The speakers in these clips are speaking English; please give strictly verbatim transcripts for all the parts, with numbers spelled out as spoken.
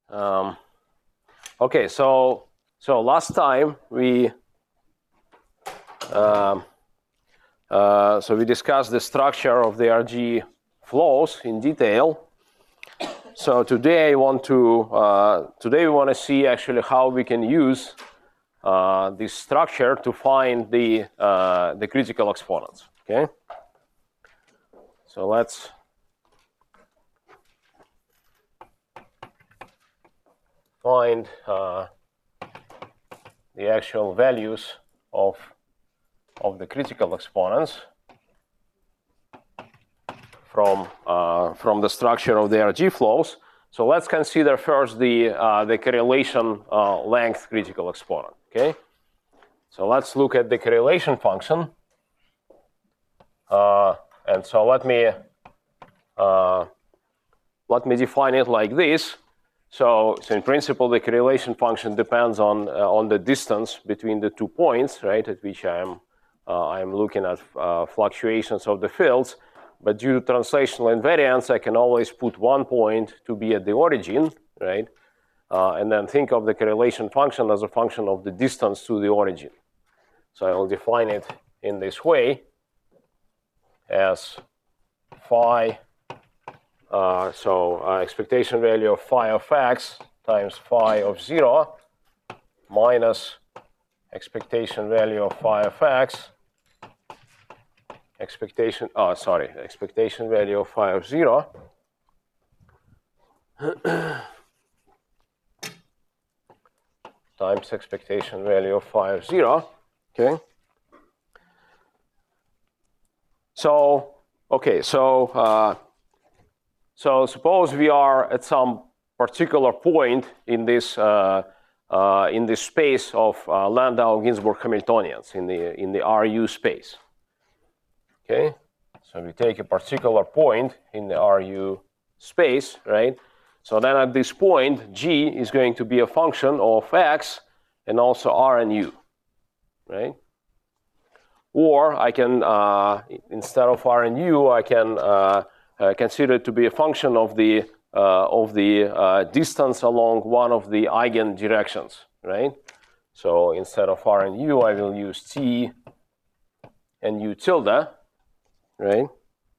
Um, okay, so so last time we um, uh, so we discussed the structure of the R G flows in detail. So today I want to uh, today we want to see actually how we can use uh, this structure to find the uh, the critical exponents. Okay. So let's find uh, the actual values of of the critical exponents from uh, from the structure of the R G flows. So let's consider first the uh, the correlation uh, length critical exponent. Okay. So let's look at the correlation function, uh, and so let me uh, let me define it like this. So, so in principle, the correlation function depends on uh, on the distance between the two points, right, at which I am uh, I am looking at uh, fluctuations of the fields. But due to translational invariance, I can always put one point to be at the origin, right, uh, and then think of the correlation function as a function of the distance to the origin. So I will define it in this way as phi. Uh, so uh, expectation value of phi of x times phi of zero minus expectation value of phi of x, expectation, oh, sorry, expectation value of phi of zero times expectation value of phi of zero, okay? So, okay, so, uh, so suppose we are at some particular point in this uh, uh, in this space of uh, Landau-Ginzburg Hamiltonians in the in the R U space. Okay, so we take a particular point in the R U space, right? So then at this point, G is going to be a function of x and also R and U, right? Or I can uh, instead of R and U, I can uh, Uh, considered to be a function of the uh, of the uh, distance along one of the eigen directions, right? So instead of R and U, I will use T and U tilde, right?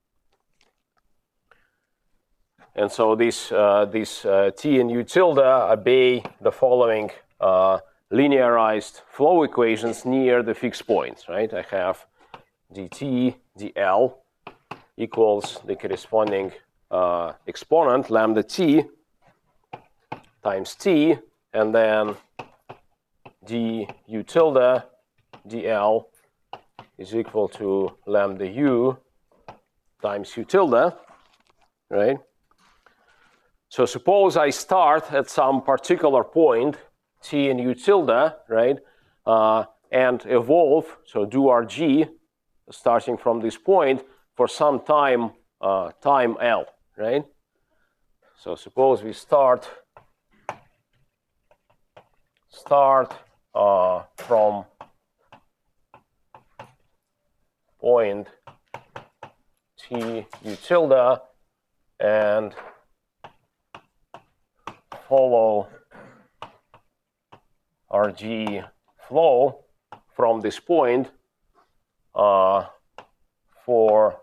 And so these uh, these uh, T and U tilde obey the following uh, linearized flow equations near the fixed points, right? I have dt dl equals the corresponding uh, exponent, lambda t, times t, and then du tilde dl is equal to lambda u times u tilde, right? So suppose I start at some particular point, t and u tilde, right, uh, and evolve, so do Rg, starting from this point, for some time, uh, time L, right? So suppose we start start uh, from point T U tilde and follow Rg flow from this point uh, for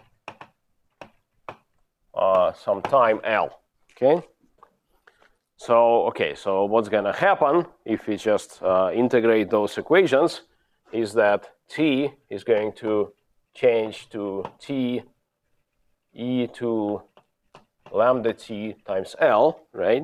uh, some time L, okay? So, okay, so what's gonna happen if we just uh, integrate those equations is that T is going to change to T e to lambda T times L, right?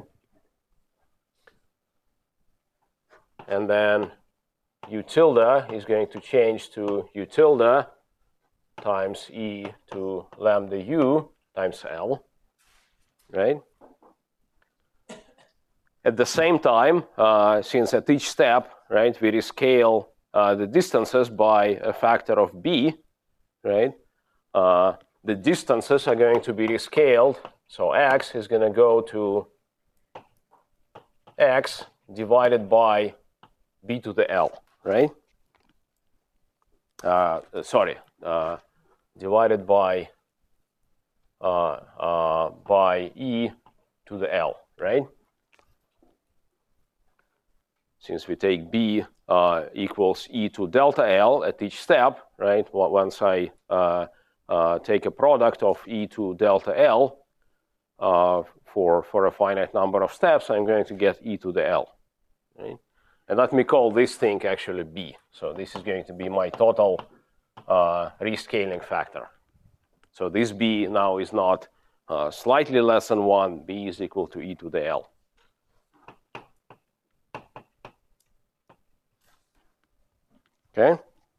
And then U tilde is going to change to U tilde times e to lambda U times L, right? At the same time, uh, since at each step, right, we rescale uh, the distances by a factor of b, right, uh, the distances are going to be rescaled. So x is going to go to x divided by b to the L, right? Uh, sorry, uh, divided by uh, uh, by e to the L, right? since we take B uh, equals E to delta L at each step, right? Once I uh, uh, take a product of E to delta L uh, for, for a finite number of steps, I'm going to get E to the L, right? And let me call this thing actually B. So this is going to be my total uh, rescaling factor. So this B now is not uh, slightly less than one. B is equal to E to the L. Okay?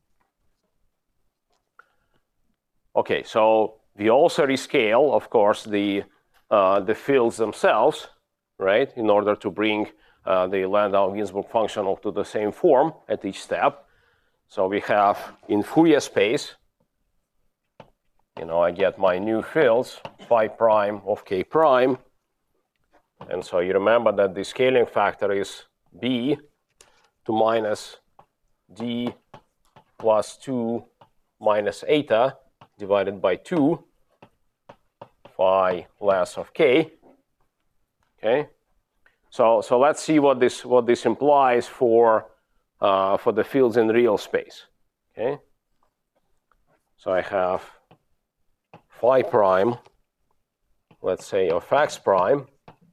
Okay, so we also rescale, of course, the, uh, the fields themselves, right, in order to bring uh, the Landau-Ginzburg functional to the same form at each step. So we have in Fourier space, you know, I get my new fields, phi prime of k prime. And so you remember that the scaling factor is B to minus D plus two minus eta divided by two, phi less of k. Okay, so so let's see what this what this implies for uh, for the fields in real space. Okay, so I have phi prime, let's say of x prime,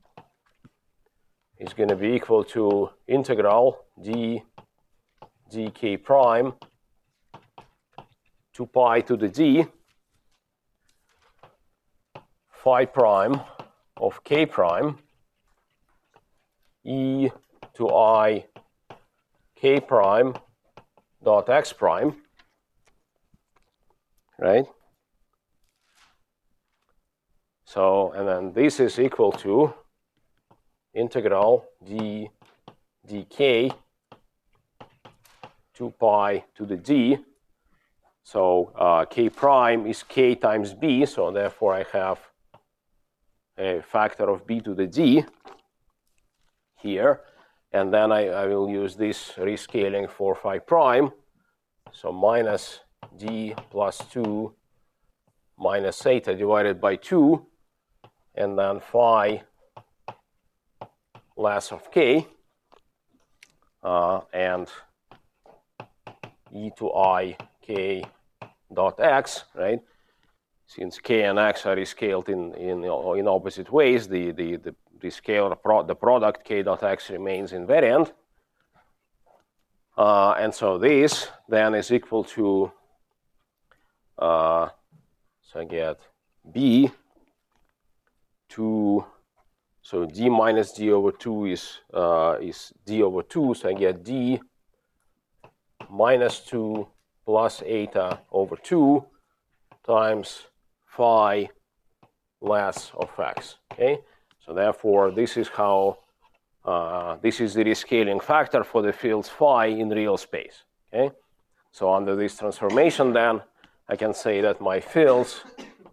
is going to be equal to integral d dk prime two pi to the d phi prime of k prime e to I k prime dot x prime, right? So, and then this is equal to integral d dk two pi to the d. So uh, k prime is k times b, so therefore I have a factor of b to the d here. And then I, I will use this rescaling for phi prime. So minus d plus two minus theta divided by two, and then phi less of k, uh, and e to I k dot x, right? Since k and x are rescaled in in in opposite ways, the the the, the scalar pro, the product k dot x remains invariant, uh, and so this then is equal to uh, so I get b to so d minus d over two is uh, is d over two, so I get d minus two plus eta over two times phi less of x. Okay, so therefore this is how uh, this is the rescaling factor for the fields phi in real space. Okay, so under this transformation, then I can say that my fields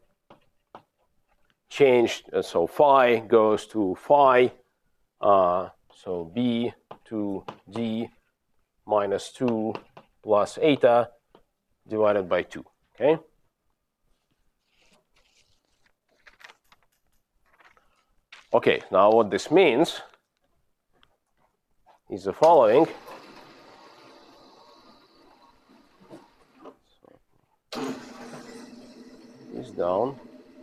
changed. Uh, so phi goes to phi, uh, so b to d minus two plus eta divided by two. Okay. Okay, now what this means is the following. So, is down.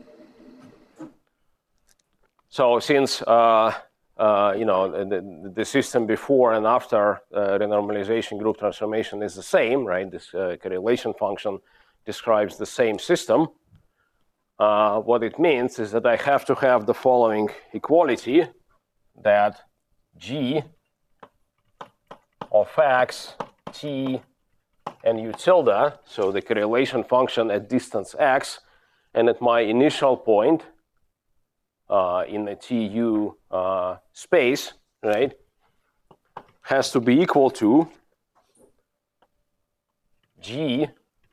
So since uh, uh, you know the, the system before and after uh, renormalization group transformation is the same, right? This uh, correlation function describes the same system. Uh, what it means is that I have to have the following equality, that g of x, t, and u tilde, so the correlation function at distance x, and at my initial point uh, in the tu uh, space, right, has to be equal to g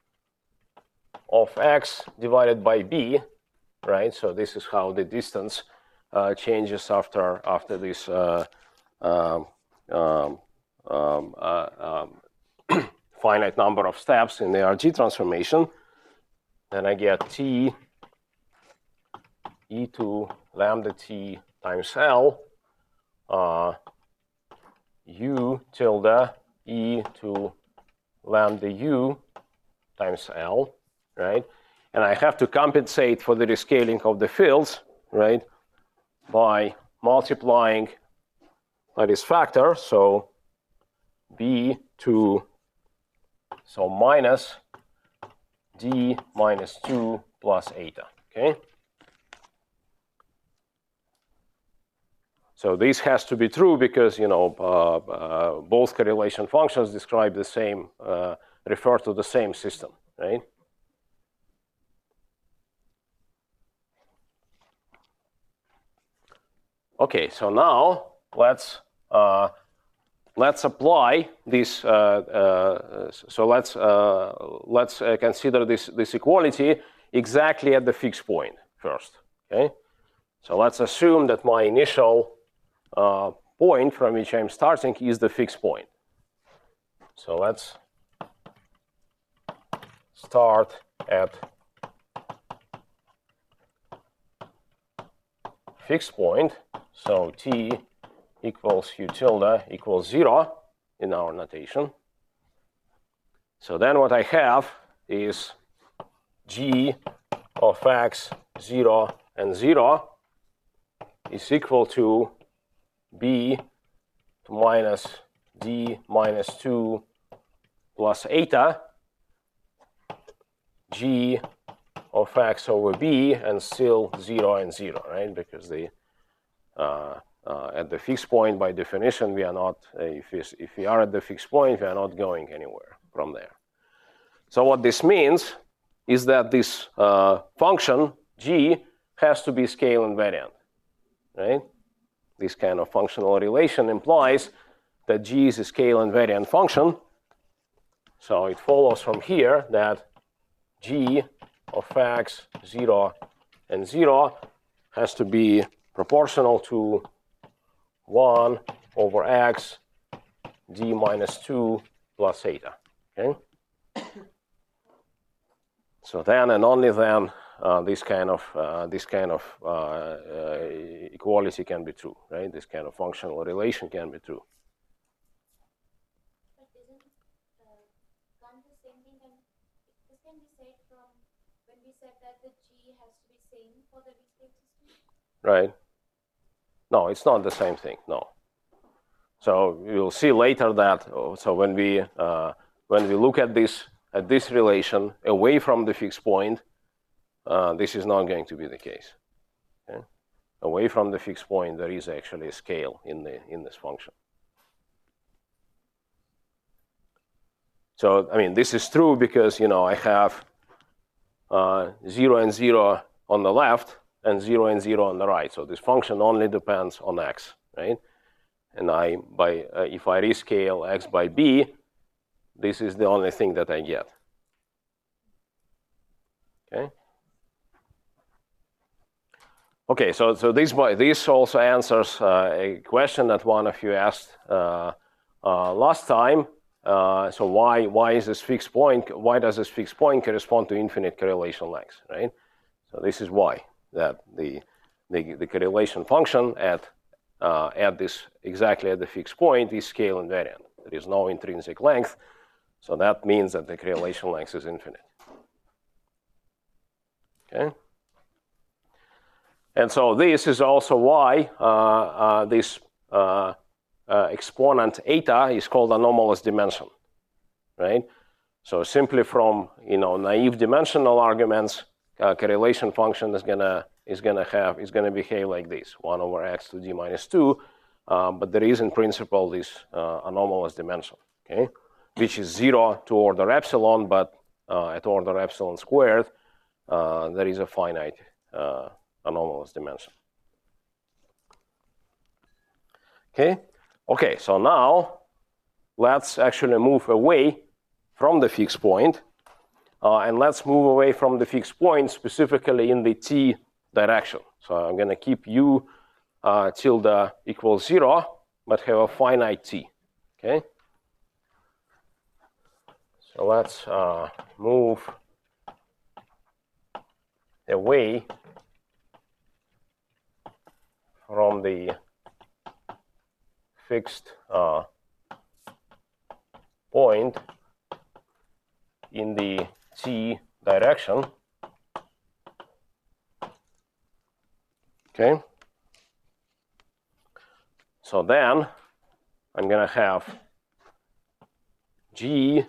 of x divided by b, right? So this is how the distance uh, changes after after this uh, um, um, um, uh, um, finite number of steps in the R G transformation. Then I get t e to lambda t times L uh, u tilde e to lambda u times L, right? And I have to compensate for the rescaling of the fields, right, by multiplying by this factor. So b two, so minus d minus two plus eta, okay? So this has to be true because, you know, uh, uh, both correlation functions describe the same, uh, refer to the same system, right? Okay, so now let's uh, let's apply this. Uh, uh, so let's uh, let's uh, consider this this equality exactly at the fixed point first. Okay, so let's assume that my initial uh, point from which I'm starting is the fixed point. So let's start at fixed point. So t equals u tilde equals zero in our notation. So then what I have is g of x zero and zero is equal to b to minus d minus two plus eta g of x over b, and still zero and zero, right? Because the uh, uh, at the fixed point, by definition, we are not. Uh, if, we, if we are at the fixed point, we are not going anywhere from there. So what this means is that this uh, function g has to be scale invariant, right? This kind of functional relation implies that g is a scale invariant function. So it follows from here that g of x zero and zero has to be proportional to one over x d minus two plus eta. Okay? So then and only then uh, this kind of uh, this kind of uh, uh, equality can be true, right? This kind of functional relation can be true. But isn't uh, can't the same thing can this can be said from when we said that the g has to be same for the rescaled system? Right. No, it's not the same thing. No. So you'll see later that. So when we uh, when we look at this at this relation away from the fixed point, uh, this is not going to be the case. Okay? Away from the fixed point, there is actually a scale in the in this function. So I mean, this is true because you know I have uh, zero and zero on the left and zero and zero on the right. So this function only depends on x, right? And I, by uh, if I rescale x by b, this is the only thing that I get. Okay. Okay. So so this this also answers uh, a question that one of you asked uh, uh, last time. Uh, so why why is this fixed point? Why does this fixed point correspond to infinite correlation length, right? So this is why that the the, the correlation function at uh, at this exactly at the fixed point is scale invariant. There is no intrinsic length, so that means that the correlation length is infinite. Okay. And so this is also why uh, uh, this uh, uh, exponent eta is called anomalous dimension, right? So simply from you know naive dimensional arguments, uh, correlation function is gonna is gonna have is gonna behave like this: one over x to d minus two. Um, but there is in principle this uh, anomalous dimension, okay, which is zero to order epsilon, but uh, at order epsilon squared, uh, there is a finite uh, anomalous dimension. Okay. Okay. So now let's actually move away from the fixed point, uh, and let's move away from the fixed point specifically in the t direction. So I'm going to keep u uh, tilde equals zero, but have a finite t. Okay. So let's uh, move away from the fixed uh, point in the t direction. Okay. So then I'm going to have g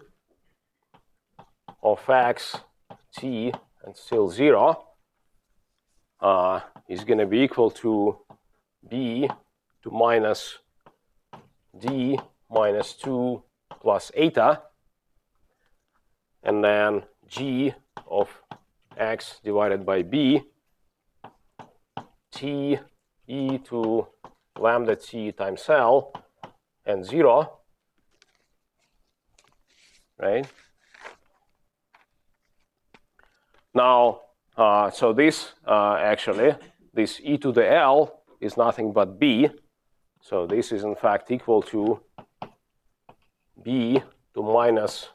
of x t and still zero uh, is going to be equal to b to minus d minus two plus eta, and then g of x divided by b t e to lambda t times L and zero, right? Now, uh, so this uh, actually, this e to the L is nothing but b. So this is in fact equal to b to minus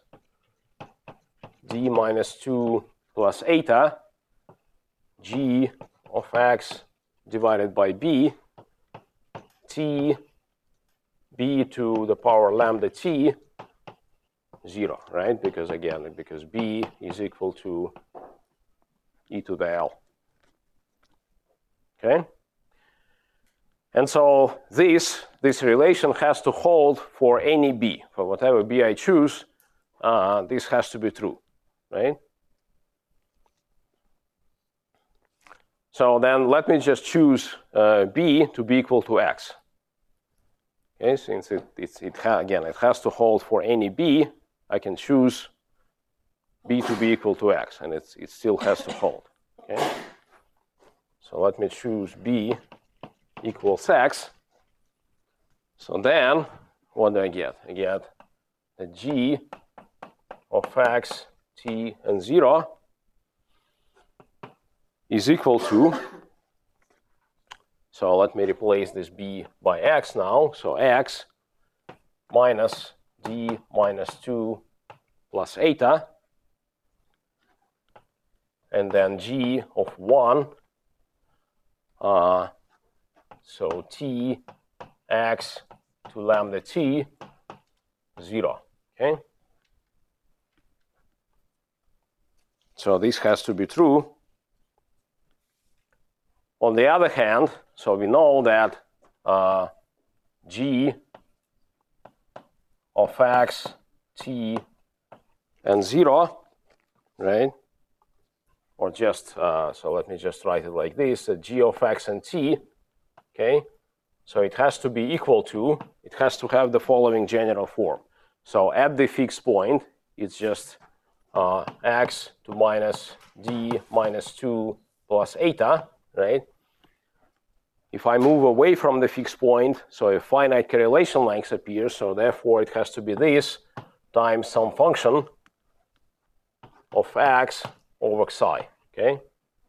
d minus two plus eta g of x divided by b t b to the power lambda t zero, right? Because again, because b is equal to e to the L. Okay? And so this, this relation has to hold for any b. For whatever b I choose, uh, this has to be true, right? So then let me just choose uh, b to be equal to x. Okay, since it, it's, it ha again, it has to hold for any b, I can choose b to be equal to x, and it's, it still has to hold. Okay? So let me choose b equals x. So then, what do I get? I get the g of x, t, and zero is equal to, so let me replace this b by x now. So x minus d minus two plus eta, and then g of one, uh, so t x to lambda t, zero, okay? So this has to be true. On the other hand, so we know that uh, g of x, t, and zero, right? Or just, uh, so let me just write it like this, uh, g of x and t, okay? So it has to be equal to, it has to have the following general form. So at the fixed point, it's just uh, x to minus d minus two plus eta, right? If I move away from the fixed point, so a finite correlation length appears, so therefore it has to be this times some function of x over psi, okay?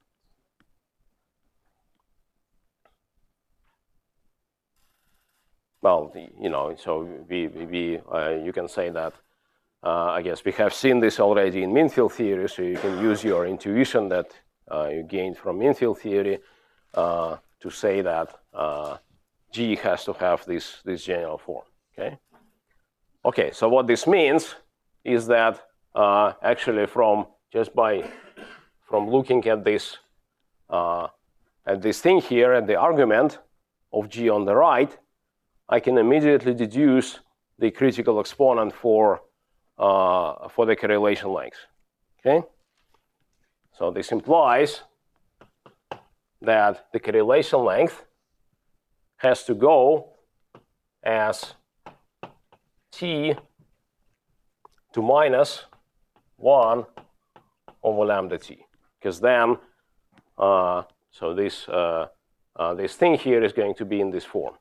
Well, you know, so we, we uh, you can say that, uh, I guess we have seen this already in mean field theory, so you can use your intuition that uh, you gained from mean field theory uh, to say that uh, G has to have this, this general form, okay? Okay, so what this means is that uh, actually from, just by, from looking at this, uh, at this thing here, at the argument of G on the right, I can immediately deduce the critical exponent for, uh, for the correlation length, okay? So this implies that the correlation length has to go as t to minus one over lambda t, because then, uh, so this, uh, uh, this thing here is going to be in this form,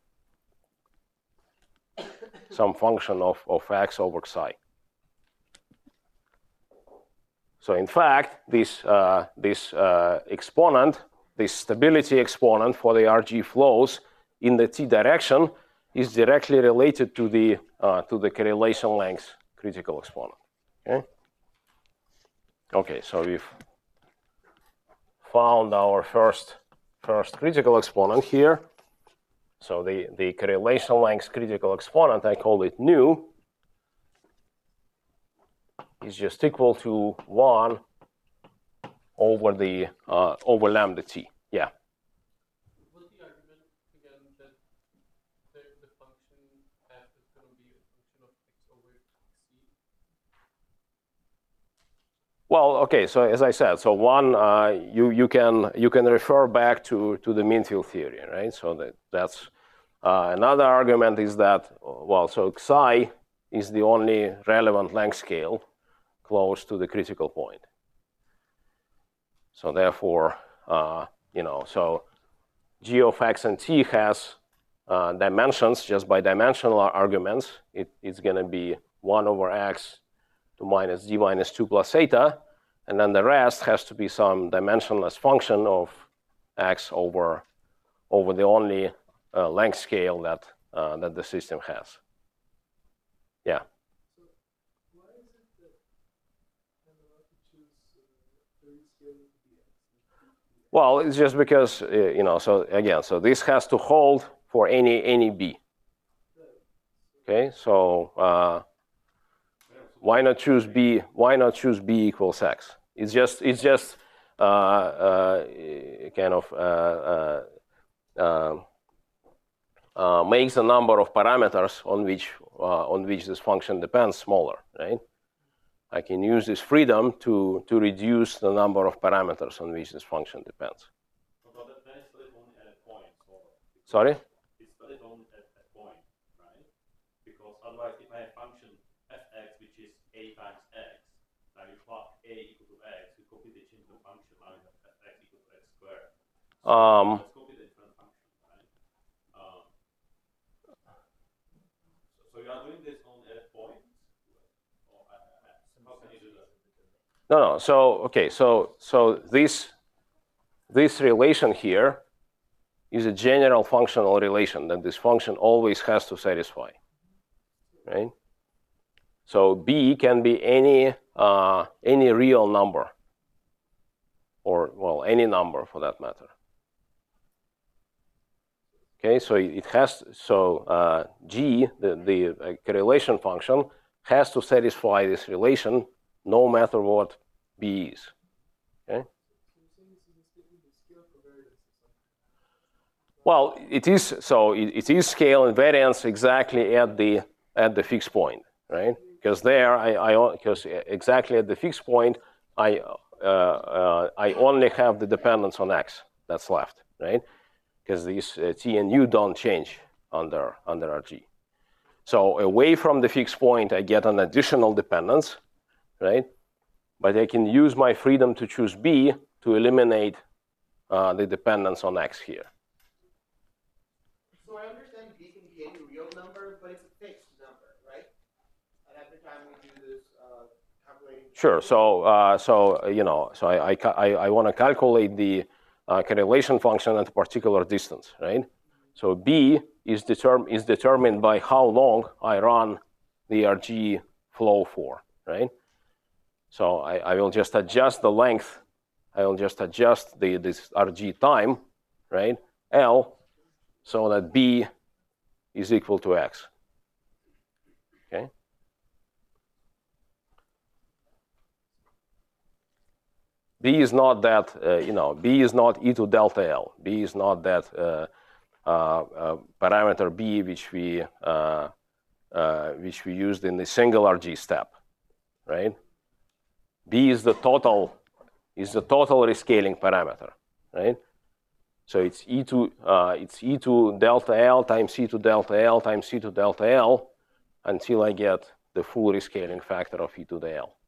some function of, of x over psi. So in fact, this, uh, this uh, exponent, this stability exponent for the R G flows in the t direction is directly related to the, uh, to the correlation length critical exponent, okay? Okay, so we've found our first, first critical exponent here. So the, the correlation length critical exponent, I call it nu, is just equal to one over the uh, over lambda t. Yeah. Was the argument again that the, the function f is going to be a function of x over c? Well, okay. So as I said, so one uh, you you can you can refer back to to the mean field theory, right? So that that's uh, another argument is that well, so xi is the only relevant length scale close to the critical point. So therefore, uh, you know, so g of x and t has uh, dimensions just by dimensional arguments. It, it's going to be one over x to minus d minus two plus theta. And then the rest has to be some dimensionless function of x over, over the only uh, length scale that, uh, that the system has. Yeah. Well, it's just because, uh, you know, so again, so this has to hold for any any b. Okay, so uh, why not choose b? Why not choose b equals x? It's just it's just uh, uh, kind of uh, uh, uh, uh, makes the number of parameters on which uh, on which this function depends smaller, right? I can use this freedom to, to reduce the number of parameters on which this function depends. But then it's split only at a point. So Sorry? it's split only at a point, right? Because otherwise, if I have function fx, which is a times x, now you plug a equal to x, you copy the change of function, now you have fx equal to x squared. So Um, let's copy the different function, right? Um, so, so you are doing this only at a point? No, no. So okay. So so this this relation here is a general functional relation that this function always has to satisfy, right? So b can be any uh, any real number, or well, any number for that matter. Okay. So it has so uh, g the the uh, correlation function has to satisfy this relation no matter what b is. Okay? Well, it is so it, it is scale invariance exactly at the at the fixed point, right? Because there I I because exactly at the fixed point I uh, uh, I only have the dependence on x that's left, right? Because these uh, t and u don't change under under R G. So away from the fixed point, I get an additional dependence, right? But I can use my freedom to choose b to eliminate uh, the dependence on x here. So I understand b can be any real number, but it's a fixed number, right? And every time we do this uh, calculating. Sure. So uh, so uh, you know, so I I I, I want to calculate the uh, correlation function at a particular distance, right? So b is determined is determined by how long I run the R G flow for, right? So I, I will just adjust the length. I will just adjust the this R G time, right? L, so that b is equal to x. Okay. B is not that uh, you know. B is not e to delta L. B is not that. Uh, Uh, uh, parameter b, which we uh, uh, which we used in the single R G step, right? B is the total is the total rescaling parameter, right? So it's e to uh, it's e to delta L times e to delta L times e to delta L until I get the full rescaling factor of e to the L.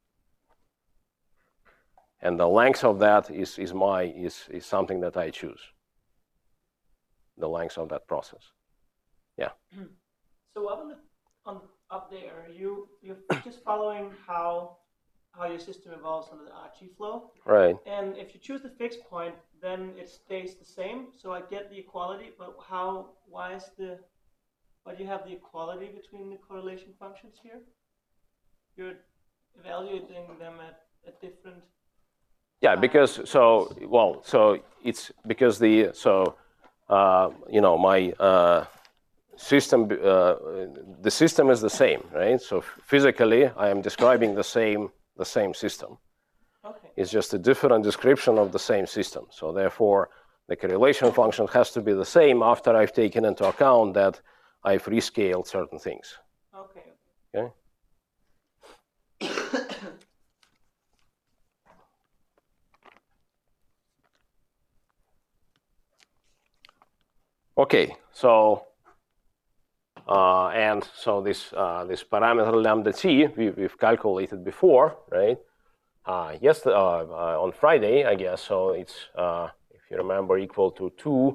And the length of that is is my is is something that I choose. The length of that process. Yeah. So up on the on up there, you you're just following how how your system evolves under the R G flow. Right. And if you choose the fixed point, then it stays the same. So I get the equality, but how why is the why do you have the equality between the correlation functions here? You're evaluating them at, at different. Yeah, because so well, so it's because the so uh, you know, my uh, system, uh, the system is the same, right? So physically, I am describing the same, the same system. Okay. It's just a different description of the same system. So therefore, the correlation function has to be the same after I've taken into account that I've rescaled certain things. Okay. Okay. Okay. So uh, and so this uh, this parameter lambda t we, we've calculated before, right? Uh, yes, uh, uh, on Friday, I guess. So it's uh, if you remember, equal to two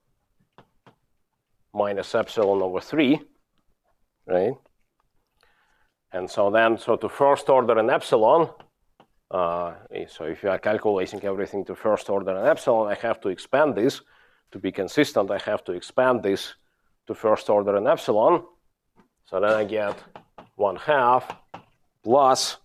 minus epsilon over three, right? And so then, so to first order an epsilon, uh, so if you are calculating everything to first order an epsilon, I have to expand this. To be consistent, I have to expand this to first order an epsilon. So then I get one half plus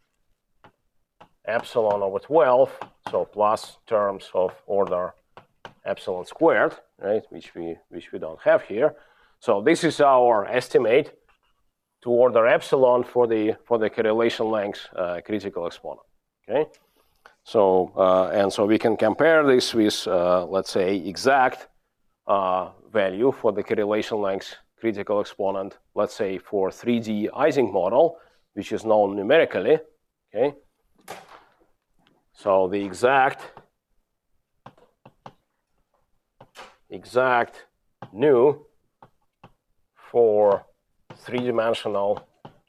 epsilon over twelve, so plus terms of order epsilon squared, right, which we, which we don't have here. So this is our estimate to order epsilon for the, for the correlation length uh, critical exponent, okay? So, uh, and so we can compare this with, uh, let's say, exact uh, value for the correlation length critical exponent, let's say for three D Ising model, which is known numerically, okay? So the exact, exact nu for three-dimensional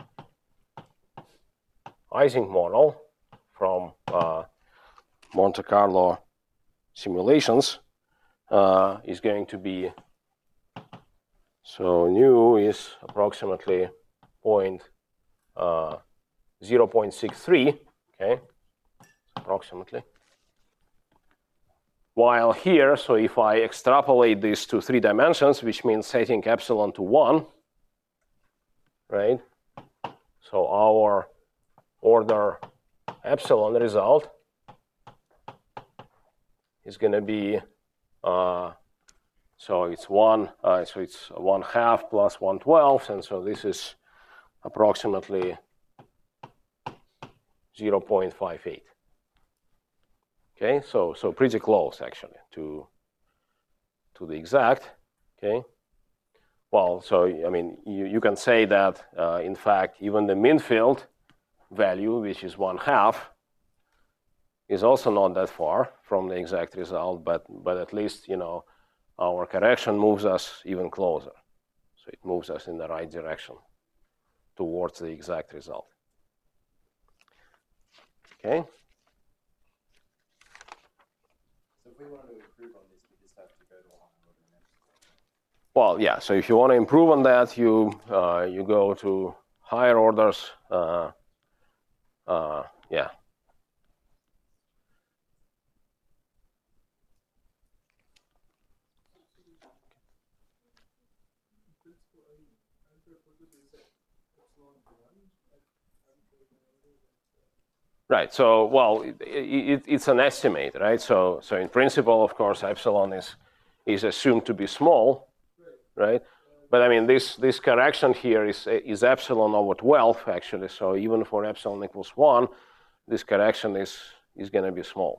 Ising model from uh, Monte Carlo simulations uh, is going to be, so nu is approximately point, uh, zero point six three, okay, approximately. While here, so if I extrapolate this to three dimensions, which means setting epsilon to one, right? So our order epsilon result is going to be, uh, so it's one, uh, so it's one half plus one twelfth, and so this is approximately zero point five eight. Okay, so so pretty close actually to to the exact. Okay, well, so I mean you, you can say that uh, in fact even the mean field value, which is one half, is also not that far from the exact result, but but at least you know our correction moves us even closer, so it moves us in the right direction towards the exact result. Okay. So if we wanted to improve on this, we just have to go to a higher order next. Well, yeah. So if you want to improve on that, you uh, you go to higher orders. Uh, uh, yeah. Right. So, well, it, it, it's an estimate, right? So, so in principle, of course, epsilon is is assumed to be small, right? But I mean, this this correction here is is epsilon over twelve actually. So even for epsilon equals one, this correction is is going to be small.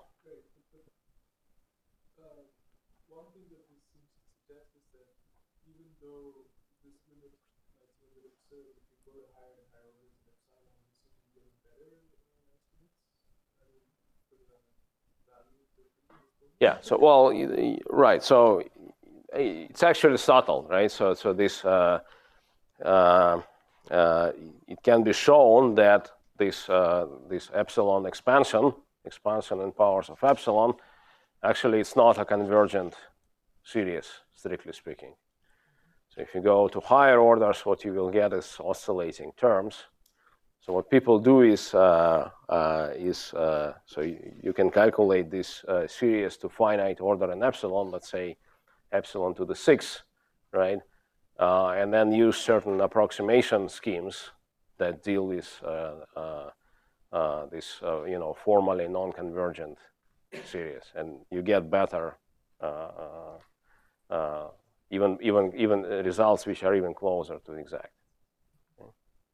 One thing that this seems to suggest is that even though this limit, like the limit observed, if you go to higher and higher orders of epsilon, we seem to be getting better estimates. I mean, for the value of the critical. Yeah. So, well, right. So it's actually subtle, right? So, so this uh, uh, uh, it can be shown that this uh, this epsilon expansion, expansion in powers of epsilon, actually it's not a convergent series, strictly speaking. So if you go to higher orders, what you will get is oscillating terms. So what people do is uh, uh, is uh, so you, you can calculate this uh, series to finite order in epsilon, let's say epsilon to the sixth, right? Uh, and then use certain approximation schemes that deal with uh, uh, uh, this, uh, you know, formally non-convergent series, and you get better uh, uh, uh, even even even results which are even closer to exact. Okay.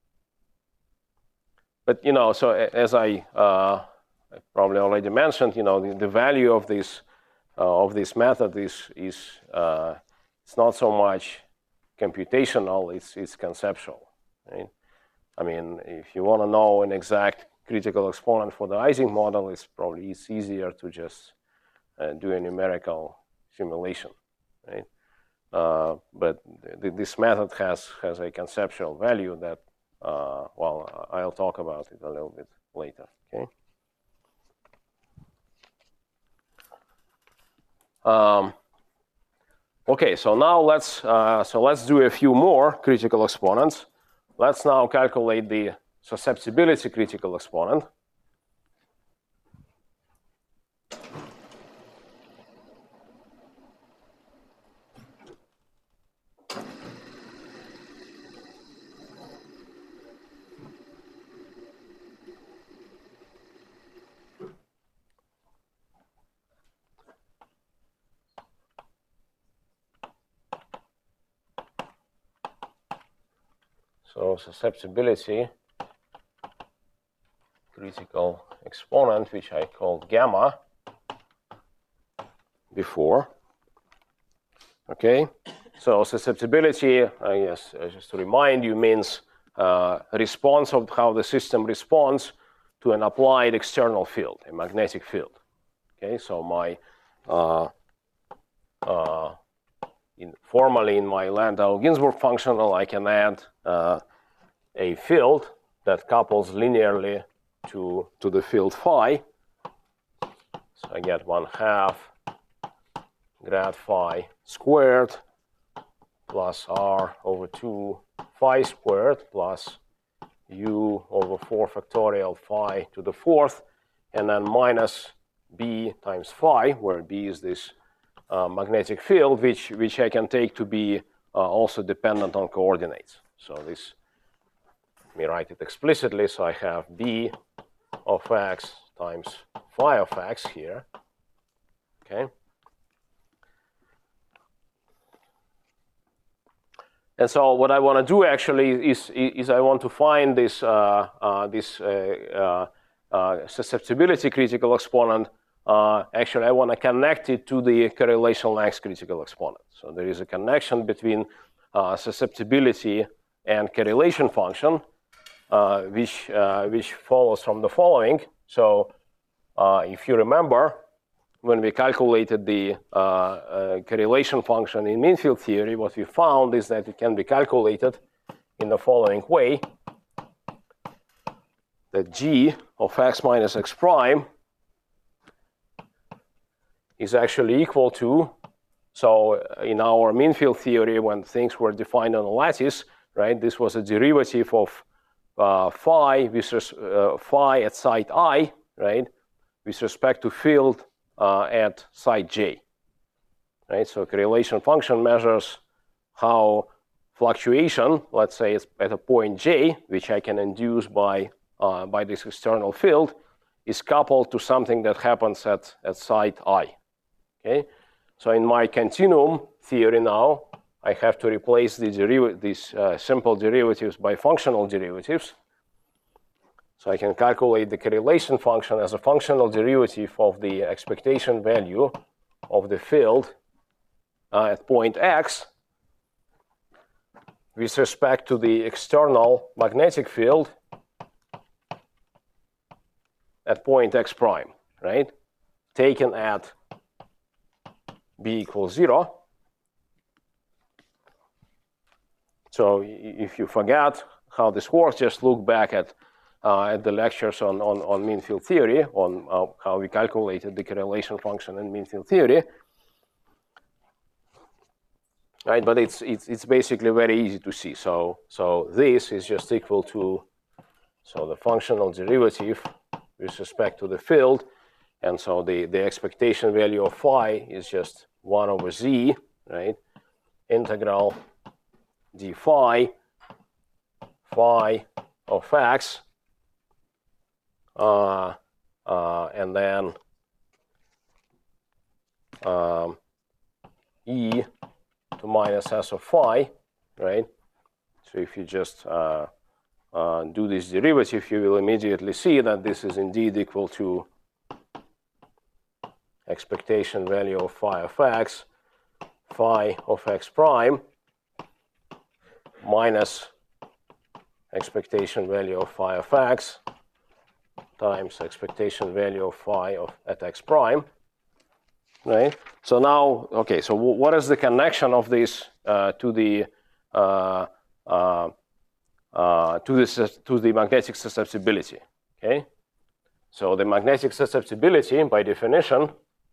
But you know, so as I, uh, I probably already mentioned, you know, the, the value of this uh, of this method is is uh, it's not so much computational; it's it's conceptual. Right? I mean, if you want to know an exact critical exponent for the Ising model, it's probably it's easier to just uh, do a numerical simulation, right? Uh, but th this method has has a conceptual value that, uh, well, I'll talk about it a little bit later. Okay. Um, okay. So now let's uh, so let's do a few more critical exponents. Let's now calculate the susceptibility critical exponent. So susceptibility critical exponent, which I called gamma before. Okay, so susceptibility, I guess, uh, just to remind you, means uh, response of how the system responds to an applied external field, a magnetic field. Okay, so my uh, uh, in, formally in my Landau-Ginzburg functional, I can add uh, a field that couples linearly to to the field phi. So I get one half grad phi squared plus r over two phi squared plus u over four factorial phi to the fourth, and then minus b times phi, where b is this uh, magnetic field, which which I can take to be uh, also dependent on coordinates. So this, let me write it explicitly. So I have b of x times phi of x here. Okay. And so what I want to do actually is, is I want to find this, uh, uh, this uh, uh, uh, susceptibility critical exponent. Uh, actually, I want to connect it to the correlation length critical exponent. So there is a connection between uh, susceptibility and correlation function, uh, which, uh, which follows from the following. So uh, if you remember, when we calculated the uh, uh, correlation function in mean field theory, what we found is that it can be calculated in the following way: that g of x minus x prime is actually equal to, so in our mean field theory, when things were defined on a lattice, right, this was a derivative of uh, phi with uh, phi at site I, right, with respect to field Uh, at site j, right? So correlation function measures how fluctuation, let's say it's at a point j, which I can induce by uh, by this external field, is coupled to something that happens at at site I. Okay, so in my continuum theory now, I have to replace the deriv these uh, simple derivatives by functional derivatives. So I can calculate the correlation function as a functional derivative of the expectation value of the field uh, at point x with respect to the external magnetic field at point x prime, right? Taken at b equals zero. So if you forget how this works, just look back at Uh, at the lectures on, on, on mean field theory, on uh, how we calculated the correlation function in mean field theory. Right, but it's, it's, it's basically very easy to see. So, so this is just equal to, so the functional derivative with respect to the field. And so the, the expectation value of phi is just one over z, right? Integral d phi, phi of x, Uh, uh, and then um, e to minus S of phi, right? So if you just uh, uh, do this derivative, you will immediately see that this is indeed equal to expectation value of phi of x, phi of x prime, minus expectation value of phi of x times expectation value of phi of at x prime, right? So now, okay, so w what is the connection of this uh, to the uh, uh, uh, to this to the magnetic susceptibility? Okay, so the magnetic susceptibility, by definition,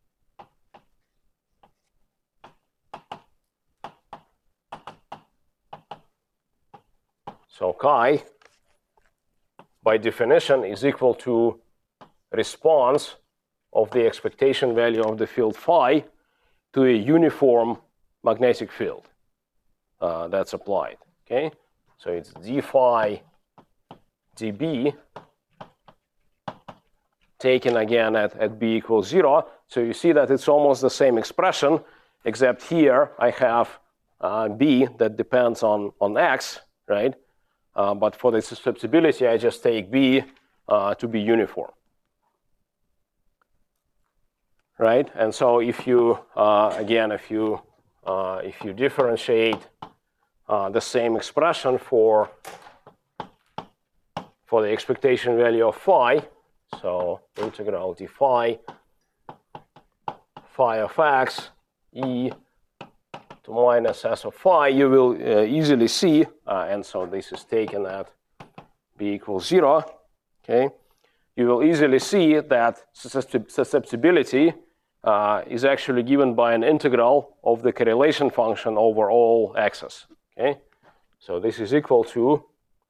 so chi, by definition, is equal to response of the expectation value of the field phi to a uniform magnetic field uh, that's applied. Okay, so it's d phi dB taken again at, at b equals zero. So you see that it's almost the same expression, except here I have uh, b that depends on, on x, right? Uh, but for the susceptibility, I just take b uh, to be uniform, right? And so if you, uh, again, if you, uh, if you differentiate uh, the same expression for, for the expectation value of phi, so integral d phi, phi of x, e to minus S of phi, you will uh, easily see, uh, and so this is taken at b equals zero, okay? You will easily see that susceptibility uh, is actually given by an integral of the correlation function over all x's, okay? So this is equal to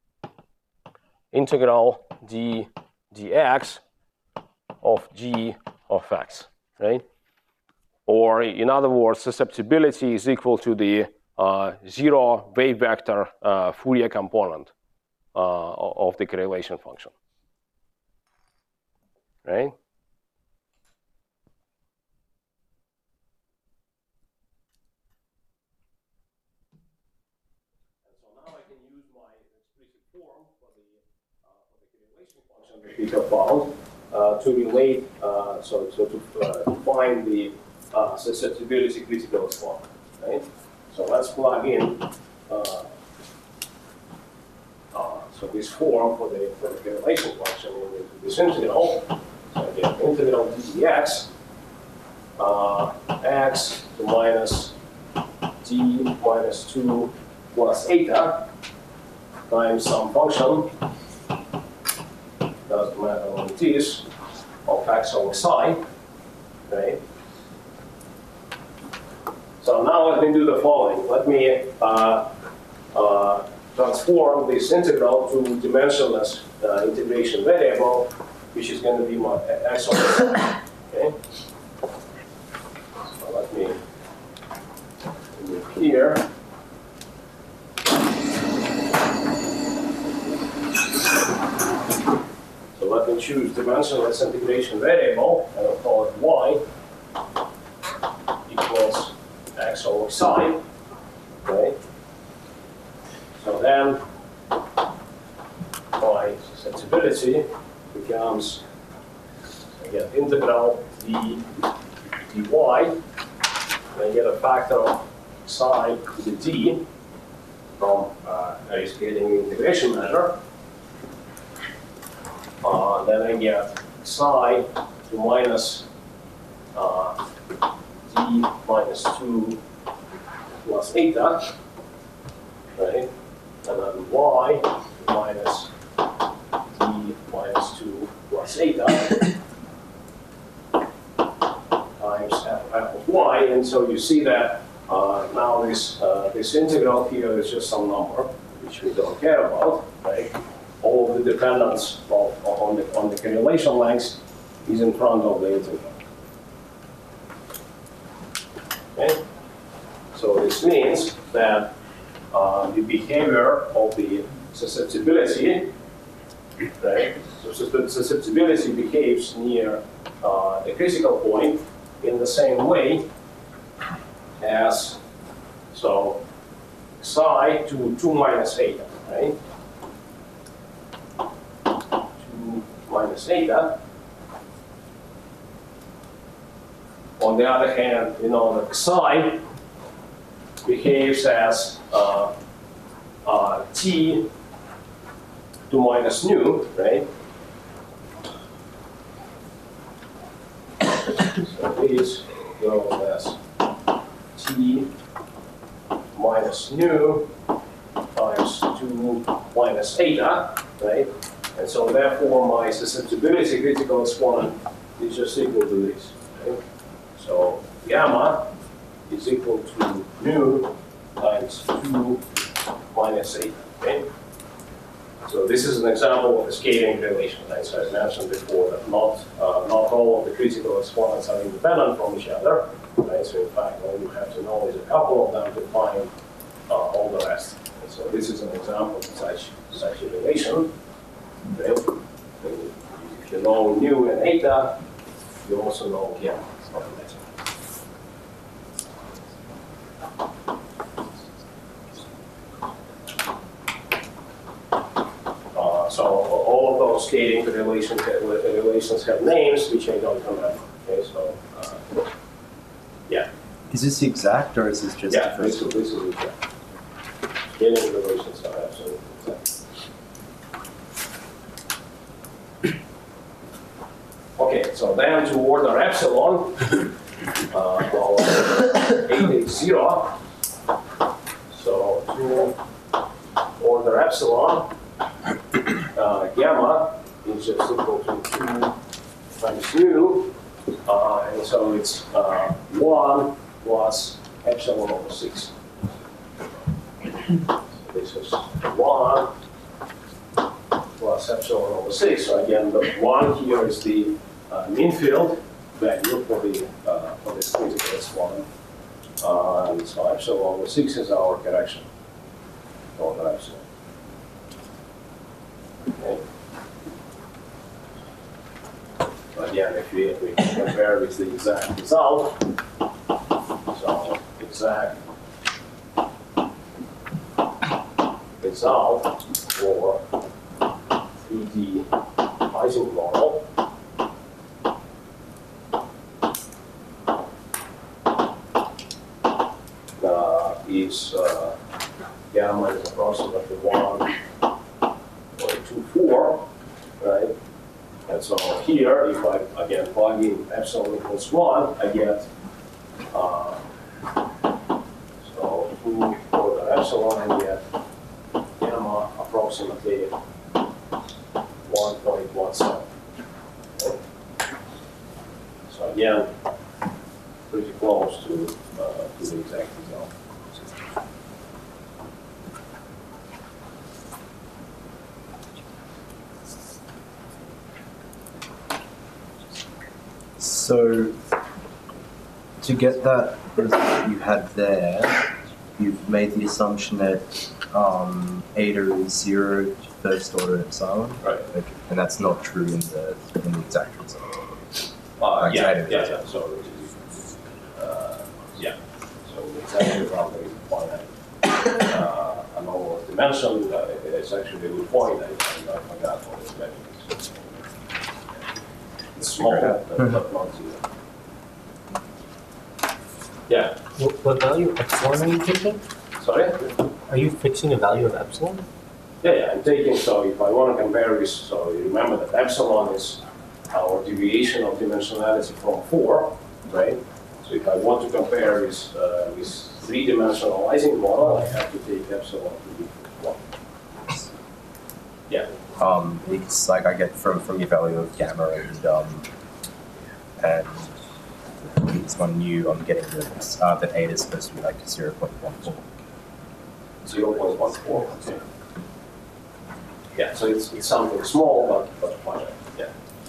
integral d dx of g of x, right? Or in other words, susceptibility is equal to the uh, zero wave vector uh, Fourier component uh, of the correlation function, right? And so now I can use my explicit form for the, uh, for the correlation function that we have found uh, to relate, uh, so, so to, uh, to find the Uh, susceptibility critical response, right? So let's plug in uh, uh, so this form for the, for the correlation function into this integral. So again, integral dx uh, x to minus d minus two plus eta times some function, doesn't matter what it is, of x over psi, right? So now let me do the following. Let me uh, uh, transform this integral to dimensionless uh, integration variable, which is going to be my x over psi. Okay. So let me move here. So let me choose dimensionless integration variable, and I'll call it y equals x over psi, okay? So then my susceptibility becomes, again, integral d dy, and I get a factor of psi to the d from uh, a scaling integration measure. Uh, then I get psi to minus uh, d minus two plus eta, right? And then y minus d minus two plus eta times f, f of y. And so you see that uh, now this, uh, this integral here is just some number, which we don't care about, right? All of the dependence of, of, on, the, on the correlation length is in front of the integral. Okay? So this means that uh, the behavior of the susceptibility, right? So susceptibility behaves near uh, the critical point in the same way as So psi to two minus eta, right? two minus eta. On the other hand, you know, the psi behaves as uh, uh, t to minus nu, right? So this goes as t minus nu times two minus eta, right? And so therefore my susceptibility critical exponent is just equal to this, right? So gamma is equal to nu times two minus eight, okay? So this is an example of a scaling relation, right? So I mentioned before that not, uh, not all of the critical exponents are independent from each other, right? So in fact, all you have to know is a couple of them to find uh, all the rest. And so this is an example of such, such a relation. Okay? If you know nu and eta, you also know gamma. Uh, so all of those scaling relations, relations have names which I don't remember. Okay, so uh, yeah. Is this exact or is this just Yeah, different? this is, this is exact. Scaling relations are absolutely exact. Okay, so then to order epsilon, uh, our eight is zero. So to order epsilon, uh, gamma is just equal to two times nu, uh, and so it's uh, one plus epsilon over six. So this is one plus epsilon over six. So again, the one here is the uh, mean field value for the uh, for this critical exponent. Uh, and so epsilon over six is our correction for the epsilon. Okay. So again, if we, if we compare with the exact result, so exact result for three D Ising model uh, is uh, gamma is approximately one point two four, right? And so here, if I again plug in epsilon equals one, I get uh, so two for the epsilon, I get gamma approximately one point one seven. Okay. So again, pretty close to, uh, to the exact result. So, to get that result you had there, you've made the assumption that um, eta is zero to first order epsilon, Right. okay. And that's not true in the in the exact result. Uh, Like yeah, eta yeah, is- yeah, so, uh, yeah, so it's actually probably finite. Uh, a normal dimension, uh, it's actually a good point, I, I I forgot what it's measuring. It's small, but, but not zero. Yeah, What, what value of epsilon are you taking? sorry? Are you fixing a value of epsilon? Yeah, yeah, I'm taking, so if I want to compare this, so you remember that epsilon is our deviation of dimensionality from four, right? So if I want to compare this uh, with three-dimensional Ising model, I have to take epsilon to be one. Yeah, Um, it's like I get from from your value of gamma and um, and it's one new. I'm getting that uh, that eta is supposed to be like zero point one four. zero point one four. Yeah, so it's, it's something small, but, but finite, yeah.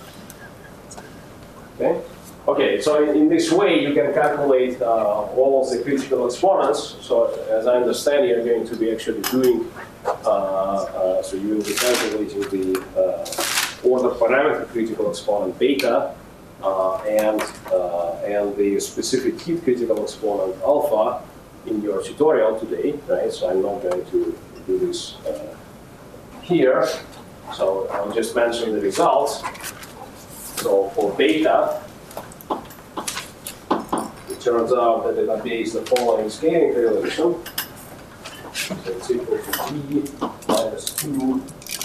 Okay, okay. So in, in this way, you can calculate uh, all of the critical exponents. So as I understand, you're going to be actually doing. Uh, uh, so you will be calculating the uh, order parameter critical exponent beta uh, and uh, and the specific heat critical exponent alpha in your tutorial today, right? So I'm not going to do this uh, here. So I'll just mention the results. So for beta, it turns out that it obeys the following scaling relation. So it's equal to b minus two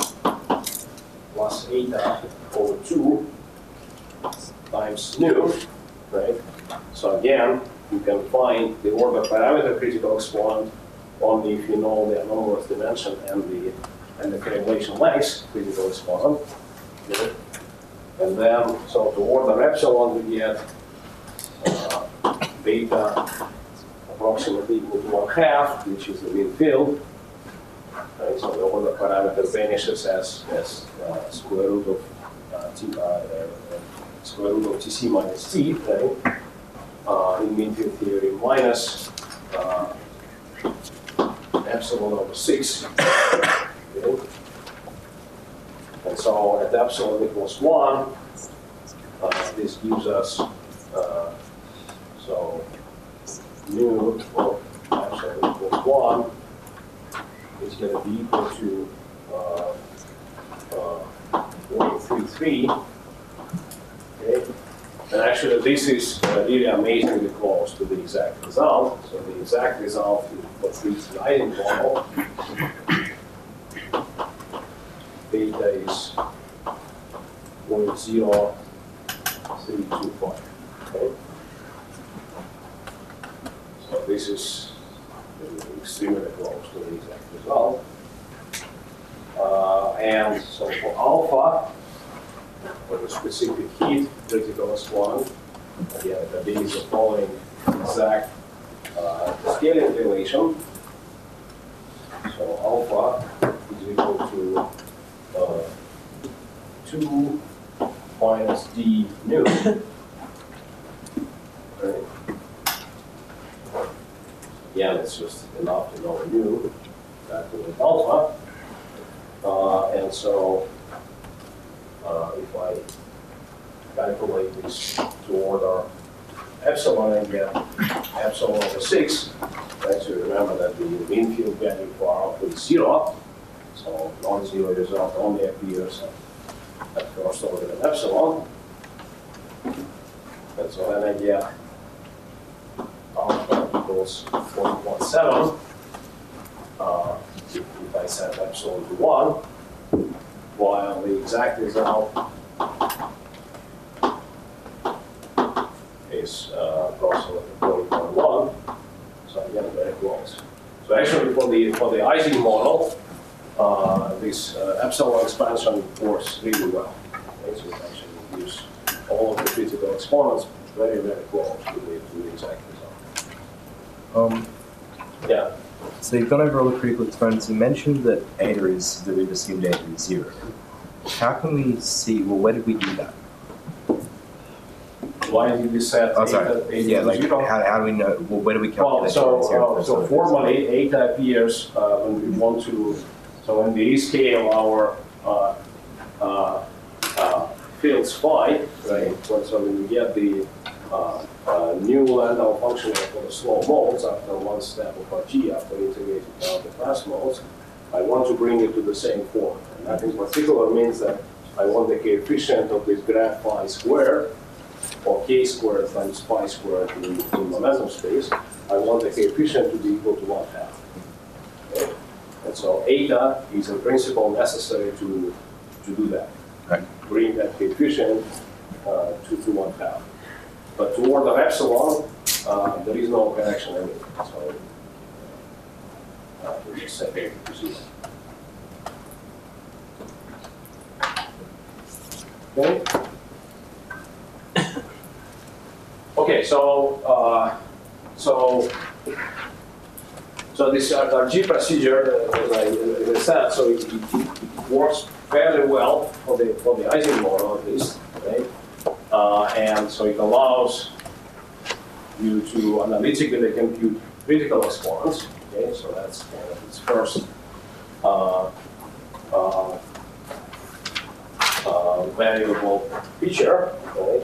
plus eta over two times nu, right? So again, you can find the order parameter critical exponent only if you know the anomalous dimension and the and the correlation length critical exponent. Okay. And then, so to order epsilon, we get uh, beta approximately equal to one half, which is the mean field. Right, so the order parameter vanishes as as uh, square root of uh, t uh, uh, square root of tc minus t, right? Uh, in mean field theory minus uh, epsilon over six. Okay. And so at epsilon equals one, uh, this gives us uh, so nu of epsilon equals one is going to be equal to uh, uh, one thirty-three. Okay. And actually, this is uh, really amazingly close to the exact result. So the exact result is what treats the eigenvalue. Beta is zero point zero three two five. Okay. So this is extremely close to the exact result. Uh, and so for alpha, for the specific heat critical exponent, again, that is the following exact uh, scaling relation. So alpha is equal to uh, two minus d nu. Right. Again, it's just enough to know nu, calculate alpha. Uh, and so uh, if I calculate this to order epsilon and get epsilon over six, right? So remember that the mean field value for alpha is zero. So non-zero result only appears at first order of epsilon. And so then I get alpha equals four point one seven. Uh, if, if I set epsilon to one, while the exact result is uh, approximately four point one. So again, very close. So actually, for the for the Ising model, uh, this uh, epsilon expansion works really well. Okay, so it actually gives all of the critical exponents very, very close to the, to the exact result. Um, Yeah. so you've gone over all the critical exponents. You mentioned that eta is, that we've assumed eta is zero. How can we see, well, where did we do that? Why did we set Oh, sorry. eta, eta Yeah, to like, zero? how, how do we know, well, where do we Well, calculate so, eta zero? uh, so formally, eta appears uh, when we want to, so when we rescale our uh, uh, uh, fields phi, right? So, so when we get the uh, uh, new Landau function for the slow modes after one step of our g, after integrating down the fast modes, I want to bring it to the same form. And that in particular means that I want the coefficient of this graph phi squared, or k squared times phi squared in, in momentum space. I want the coefficient to be equal to one half. Okay? And so eta is in principle necessary to, to do that. Right. Bring that coefficient uh, to, to one half. But to order epsilon, uh, there is no connection anyway. So uh, we just set it to zero. Okay. Okay, so uh, so so this uh, our G procedure, uh, as, I, as I said, so it, it, it works fairly well for the for the Ising model at least, right? Uh, and so it allows you to analytically compute critical exponents. Okay, so that's kind of its first uh, uh, uh, variable feature. Okay.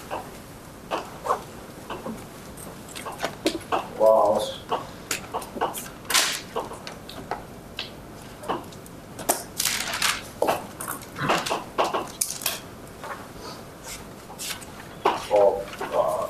allows of uh,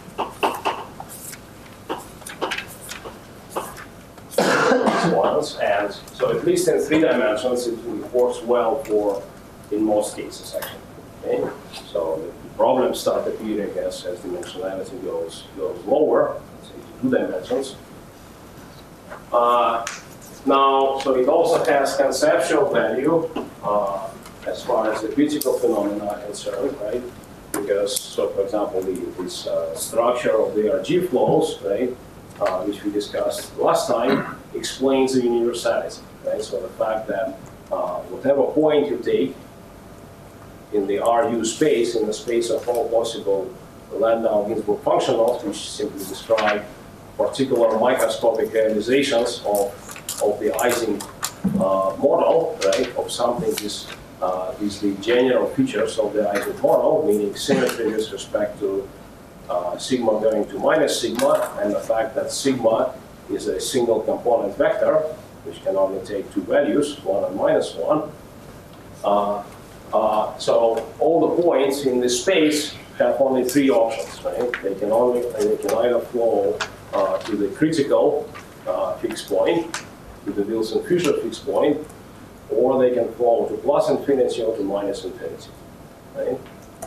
ones, and so at least in three dimensions, it works well for in most cases actually. Okay, so the problems start appearing as as dimensionality goes goes lower, let's say two dimensions. Uh, now, so it also has conceptual value uh, as far as the critical phenomena are concerned, right? Because, so for example, the, this uh, structure of the R G flows, right, uh, which we discussed last time, explains the universality, right? So the fact that uh, whatever point you take in the R U space, in the space of all possible Landau-Ginzburg functionals, which simply describe particular microscopic realizations of, of the Ising uh, model, right, of something is uh, is the general features of the Ising model, meaning symmetry with respect to uh, sigma going to minus sigma, and the fact that sigma is a single component vector, which can only take two values, one and minus one. Uh, uh, so all the points in this space have only three options, right? They can only they can either flow uh, to the critical uh, fixed point, to the Wilson-Fisher fixed point, or they can flow to plus infinity or to minus infinity, right?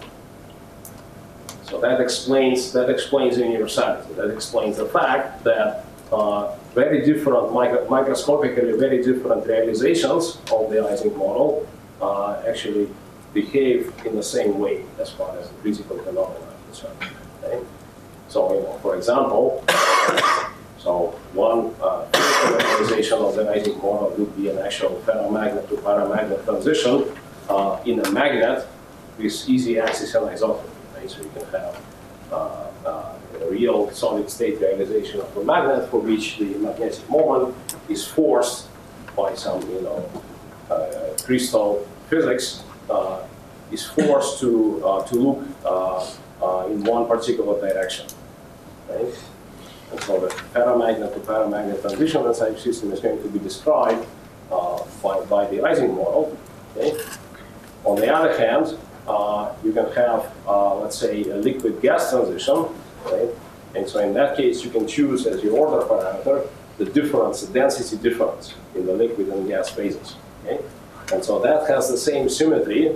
So that explains that explains the universality. That explains the fact that uh, very different micro microscopically very different realizations of the Ising model uh, actually behave in the same way as far as the physical phenomena are concerned. Okay? So, you know, for example, so one uh, physical realization of the Ising model would be an actual ferromagnet to paramagnet transition uh, in a magnet with easy axis anisotropy. Right? So you can have uh, uh, a real solid state realization of a magnet for which the magnetic moment is forced by some, you know, uh, crystal physics. Uh, is forced to uh, to look uh, uh, in one particular direction, right? And so the paramagnet to paramagnet transition type system is going to be described uh, by by the Ising model. Okay. On the other hand, uh, you can have uh, let's say a liquid gas transition, right? And so in that case, you can choose as your order parameter the difference, the density difference in the liquid and gas phases. Okay. And so that has the same symmetry,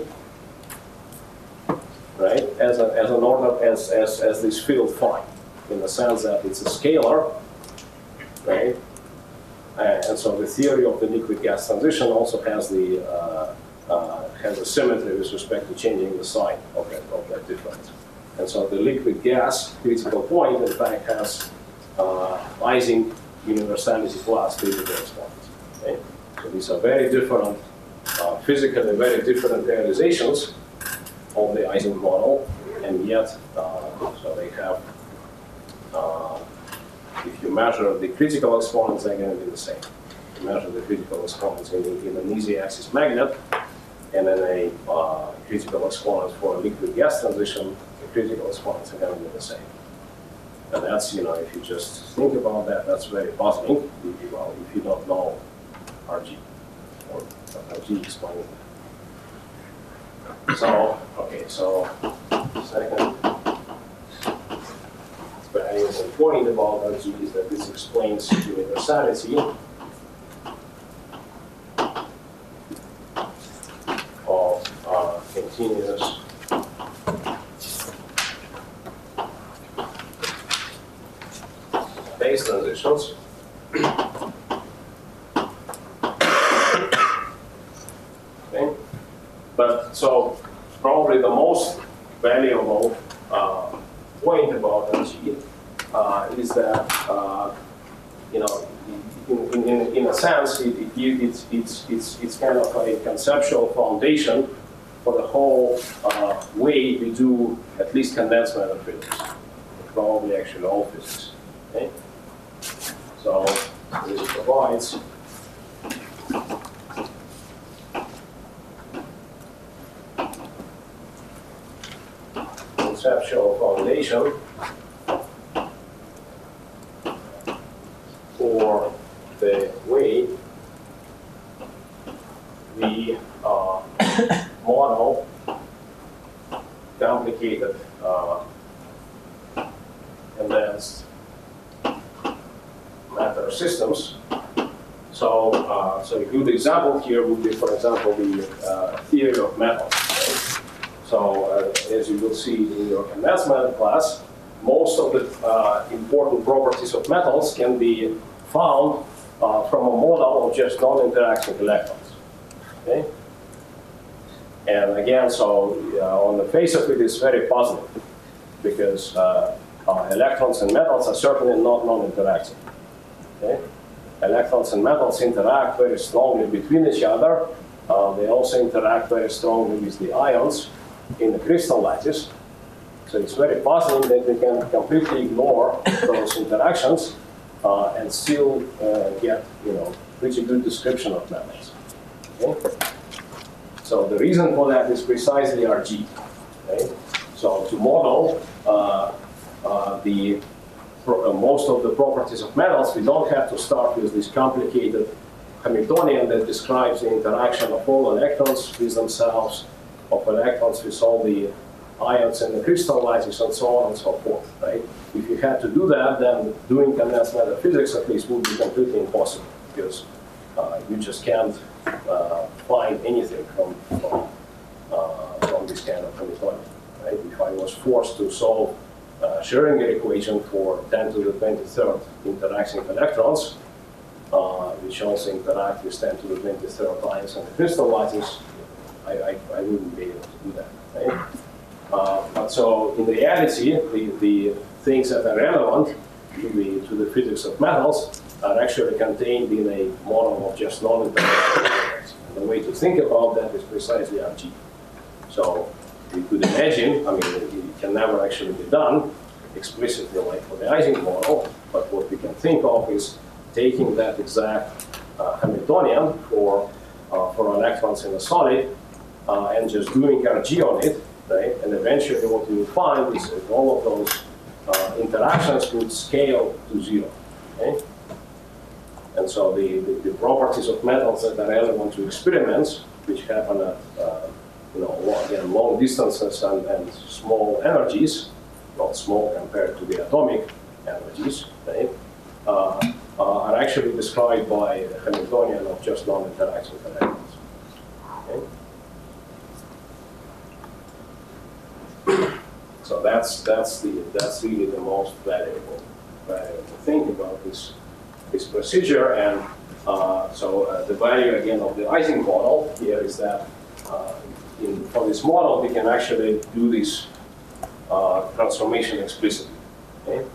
right, as, a, as an order, as, as, as this field phi, in the sense that it's a scalar, right? And, and so the theory of the liquid gas transition also has the, uh, uh, has a symmetry with respect to changing the sign of that, of that difference. And so the liquid gas critical point, in fact, has uh, Ising universality plus critical response, okay? So these are very different Uh, physically very different realizations of the Ising model, and yet, uh, so they have, uh, if you measure the critical exponents, they're going to be the same. If you measure the critical exponents in, in an easy axis magnet, and then a uh, critical exponent for a liquid gas transition, the critical exponents are going to be the same. And that's, you know, if you just think about that, that's very puzzling. Well, if you don't know R G. R G explaining that. So, okay, so second very important point about R G is that this explains universality of uh, continuous phase transitions. But so probably the most valuable uh, point about R G uh, is that uh, you know in, in, in a sense it, it, it's, it's, it's, it's kind of a conceptual foundation for the whole uh, way we do at least condensed matter physics, probably actually all physics. Okay? So this provides conceptual foundation for the way we uh, model complicated uh, condensed matter systems. So, uh, so a good example here would be, for example, the uh, theory of metals. Right? So, uh, as you will see in your condensed matter class, most of the uh, important properties of metals can be found uh, from a model of just non-interacting electrons. Okay? And again, so uh, on the face of it, it's very puzzling because uh, uh, electrons and metals are certainly not non-interacting. Okay? Electrons and metals interact very strongly between each other. Uh, they also interact very strongly with the ions in the crystal lattice. So it's very puzzling that we can completely ignore those interactions uh, and still uh, get, you know, pretty good description of metals. Okay? So the reason for that is precisely R G. Okay? So to model uh, uh, the pro uh, most of the properties of metals, we don't have to start with this complicated Hamiltonian that describes the interaction of all electrons with themselves, of electrons with all the ions in the crystal lattice, and so on and so forth. Right? If you had to do that, then doing condensed matter physics at least would be completely impossible because uh, you just can't uh, find anything from from, uh, from this kind of Hamiltonian. Right? If I was forced to solve uh, Schrödinger equation for ten to the twenty-third interacting electrons, uh, which also interact with ten to the twenty-third ions in the crystal lattice, I, I, I wouldn't be able to do that. Right? Uh, but so in reality, the, the things that are relevant to the, to the physics of metals are actually contained in a model of just non-interacting electrons. The way to think about that is precisely R G. So you could imagine, I mean, it can never actually be done explicitly like for the Ising model, but what we can think of is taking that exact uh, Hamiltonian for, uh, for electrons in a solid uh, and just doing R G on it, right? And eventually what you will find is that all of those uh, interactions would scale to zero. Okay? And so the, the, the properties of metals that are relevant to experiments, which happen at uh, you know, long, again, long distances and, and small energies, not small compared to the atomic energies, right? uh, uh, are actually described by a Hamiltonian of just non-interacting electrons. Okay? So that's that's the that's really the most valuable valuable thing about this this procedure. And uh, so uh, the value again of the Ising model here is that uh, in, for this model we can actually do this uh, transformation explicitly. Okay?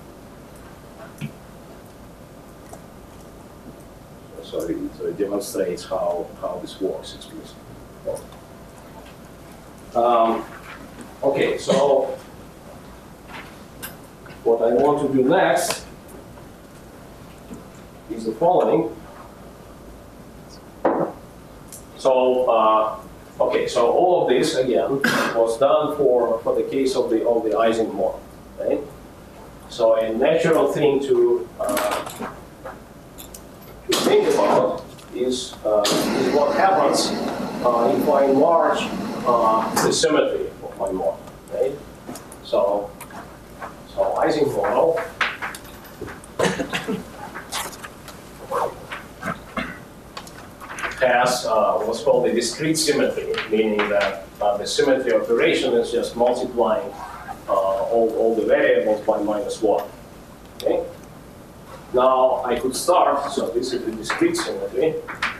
So it, so it demonstrates how how this works explicitly. Um, okay, so what I want to do next is the following. So, uh, okay, so all of this again was done for, for the case of the of the Ising model, right? So a natural thing to uh, to think about is, uh, is what happens uh, if I enlarge uh, the symmetry of my model, right? So, so Ising model has uh, what's called a discrete symmetry, meaning that uh, the symmetry operation is just multiplying uh, all, all the variables by minus one. Okay? Now I could start, so this is the discrete symmetry.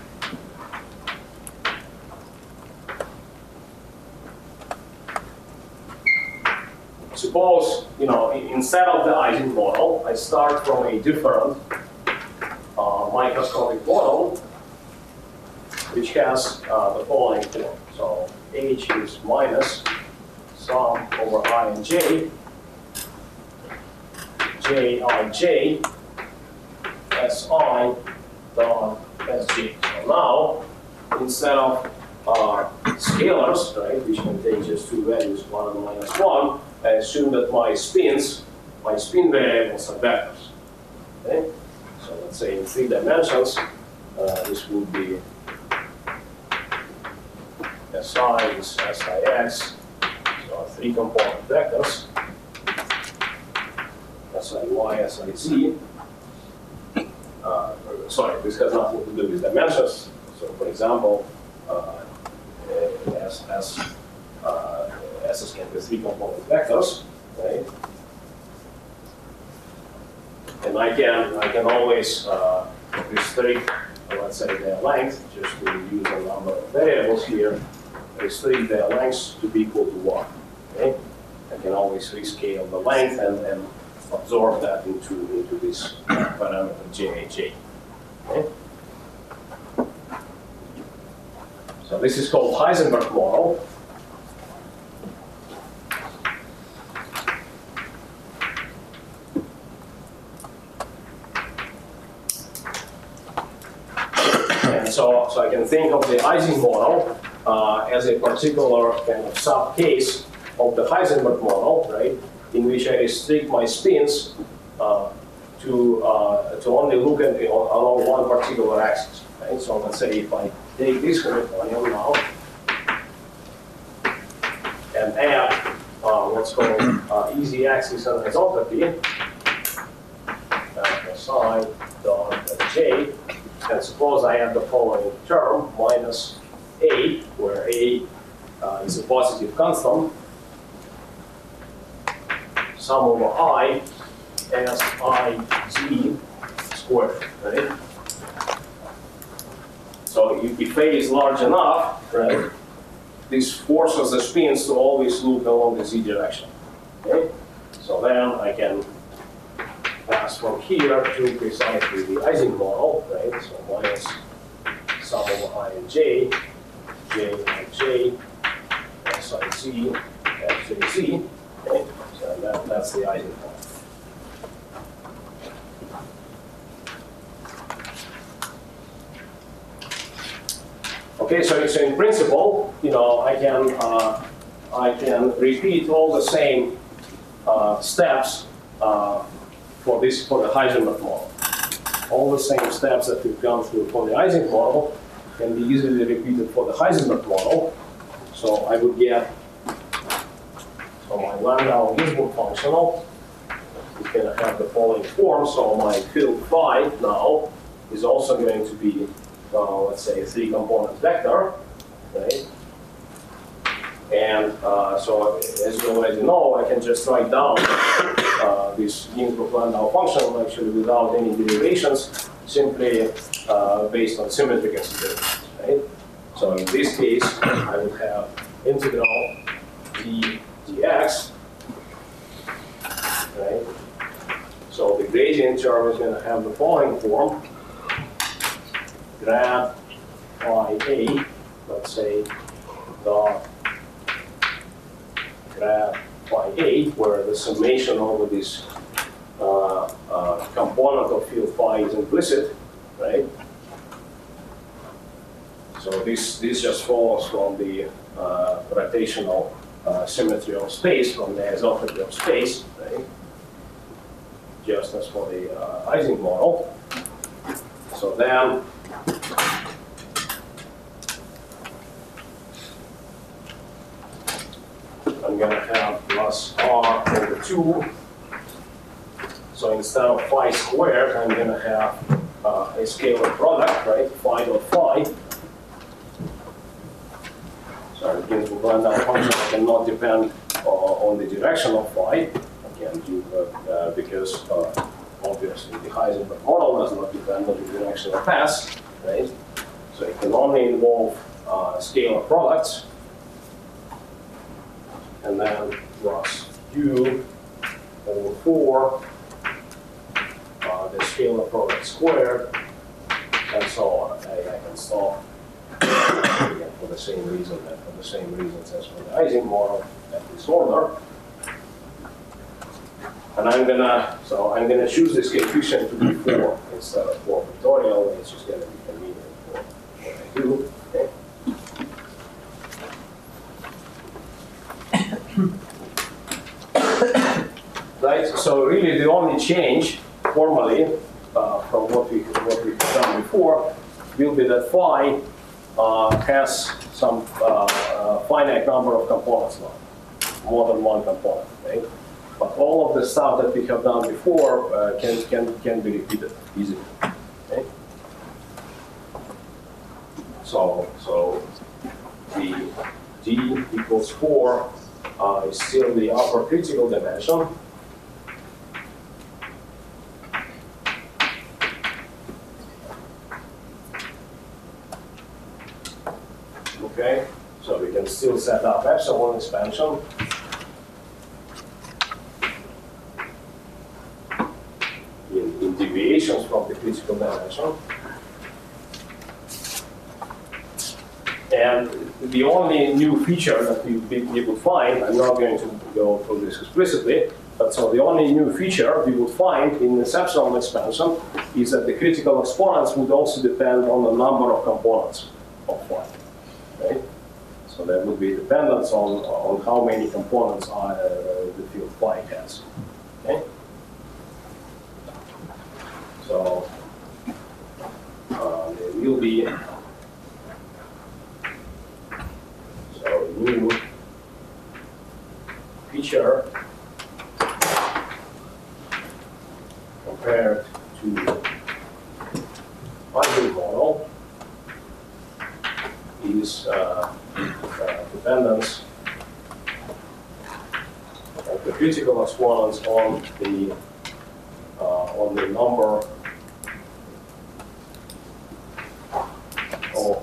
Suppose, you know, instead of the Ising model, I start from a different uh, microscopic model, which has uh, the following form. So H is minus sum over I and J, J I J, S I dot S J. So now, instead of uh, scalars, right, which contain just two values, one and minus one, I assume that my spins, my spin variables are vectors. Okay? So let's say in three dimensions, uh, this would be Si is Six, so three component vectors, Siy, Siz. Uh, sorry, this has nothing to do with dimensions. So for example, uh, as, as uh, S can be three component vectors, right? And I can I can always uh, restrict, let's say, their length, just to use a number of variables here, restrict their lengths to be equal to one. Okay? I can always rescale the length and, and absorb that into, into this parameter J J. Okay? So this is called Heisenberg model. And so, so I can think of the Ising model uh, as a particular kind of sub-case of the Heisenberg model, right, in which I restrict my spins uh, to, uh, to only look at the, along one particular axis. Right? So let's say if I take this Hamiltonian now and add uh, what's called uh, easy axis anisotropy, uh, psi dot j, and suppose I have the following term, minus a, where a uh, is a positive constant, sum over I as I z squared, right? So if A is large enough, right, this forces the spins to always loop along the z direction. Okay? So then I can pass from here to precisely the Ising model, right? So minus sum over I and j, j and j, s I z, f j z. Okay? So that, that's the Ising model. Okay, so, so in principle, you know, I can uh, I can repeat all the same uh, steps uh, for this for the Heisenberg model. All the same steps that we've gone through for the Ising model can be easily repeated for the Heisenberg model. So I would get so my Landau Ginzburg functional is going to have the following form. So my field phi now is also going to be Uh, let's say a three-component vector, right? And uh, so, as you already know, I can just write down uh, this Ginzburg-Landau function actually without any derivations, simply uh, based on symmetry considerations, right? So in this case, I would have integral d dx, right? So the gradient term is going to have the following form. Grad phi a, let's say, dot grad phi a, where the summation over this uh, uh, component of field phi is implicit, right? So this this just follows from the uh, rotational uh, symmetry of space, from the isotropy of space, right? Just as for the uh, Ising model. So then. I'm going to have plus r over two. So instead of phi squared, I'm going to have uh, a scalar product, right? Phi dot phi. So it means we'll run that function cannot depend uh, on the direction of phi. Again, due, uh, uh, because uh, obviously the Heisenberg model does not depend on the direction of path, right? So it can only involve uh, scalar products. And then plus u over four, uh, the scalar product squared, and so on. I, I can stop again for the same reason and for the same reasons as for the Ising model at this order. And I'm gonna so I'm gonna choose this coefficient to be four instead of four factorial. It's just gonna be convenient for what I do. Okay. right? So really the only change formally uh, from what we what we've done before will be that phi uh, has some uh, uh, finite number of components now, more than one component, right? But all of the stuff that we have done before uh, can can can be repeated easily, okay? So so the d equals four uh, is still the upper critical dimension. Okay, so we can still set up epsilon expansion. In, in deviations from the critical dimension. And the only new feature that we, we would find, I'm not going to go through this explicitly, but so the only new feature we would find in this epsilon expansion is that the critical exponents would also depend on the number of components of phi. Okay? So there would be dependence on, on how many components are, uh, the field phi has. Okay? So uh, there will be so new feature compared to Ising model is uh, uh, dependence of the critical exponents on the uh, on the number of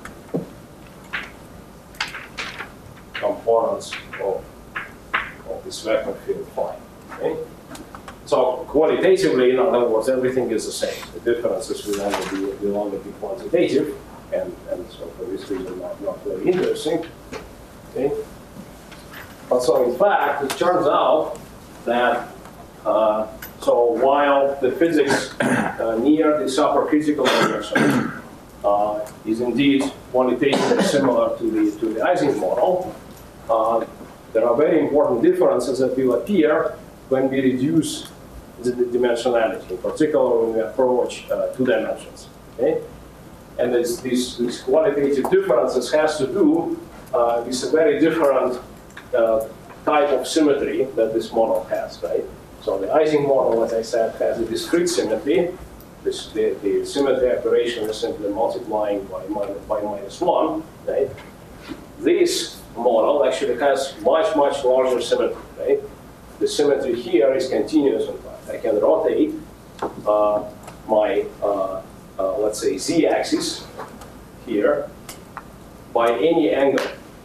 components of, of this vector field phi. Okay? So qualitatively, in other words, everything is the same. The differences will only be, will only be quantitative, and, and so for this reason, not, not very interesting. Okay? But so in fact, it turns out that uh, so while the physics uh, near this upper critical dimension uh, is indeed qualitatively similar to the to the Ising model, uh, there are very important differences that will appear when we reduce the, the dimensionality, in particular when we approach uh, two dimensions. Okay, and this, these these qualitative differences has to do uh, with a very different uh, type of symmetry that this model has, right? So the Ising model, as I said, has a discrete symmetry. This, the, the symmetry operation is simply multiplying by minus, by minus one, right? This model actually has much, much larger symmetry, right? The symmetry here is continuous, in fact. I can rotate uh, my, uh, uh, let's say, z-axis here by any angle.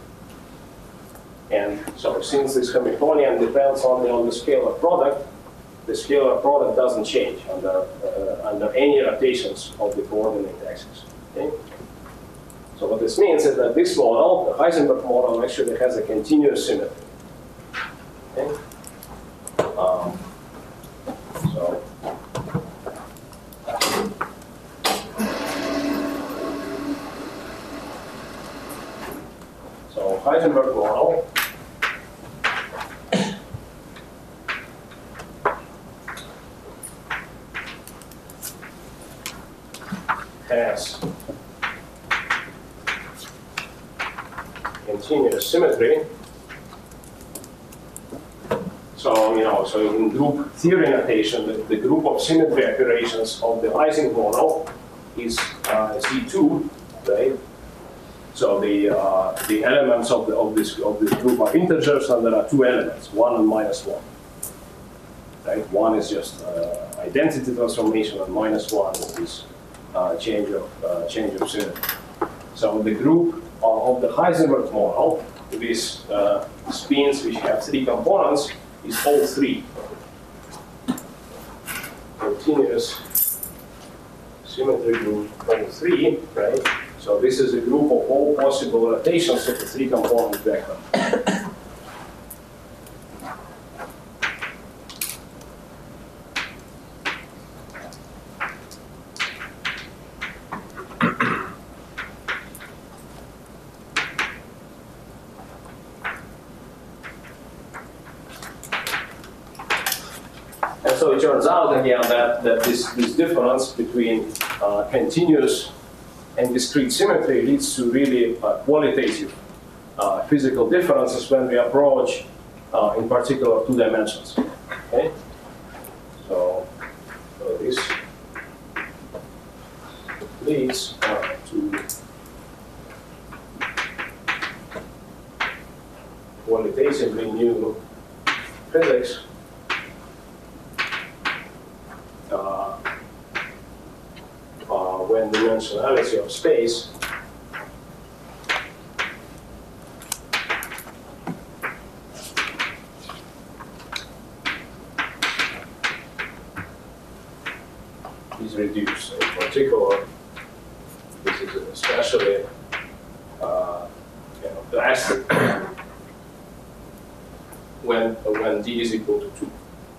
And so since this Hamiltonian depends only on the scalar product, the scalar product doesn't change under, uh, under any rotations of the coordinate axis. Okay? So what this means is that this model, the Heisenberg model, actually has a continuous symmetry. Okay? Um, so, so Heisenberg model has continuous symmetry. So, you know, so in group theory notation, the, the group of symmetry operations of the Ising model is uh, Z two, right? So the uh, the elements of the of this of this group are integers, and there are two elements, one and minus one. Right? One is just uh, identity transformation, and minus one is uh, change of uh, change of symmetry. So the group of the Heisenberg model, these uh, spins which have three components, is all three. Continuous symmetry group all three, right? So this is a group of all possible rotations of the three component vector. And so it turns out again that, that this, this difference between uh, continuous and discrete symmetry leads to really uh, qualitative uh, physical differences when we approach, uh, in particular, two dimensions. Okay? So, so this leads uh, to qualitatively new physics. Uh, uh, when dimensionality of space is reduced. In particular, this is especially uh, you know, drastic when when d is equal to two.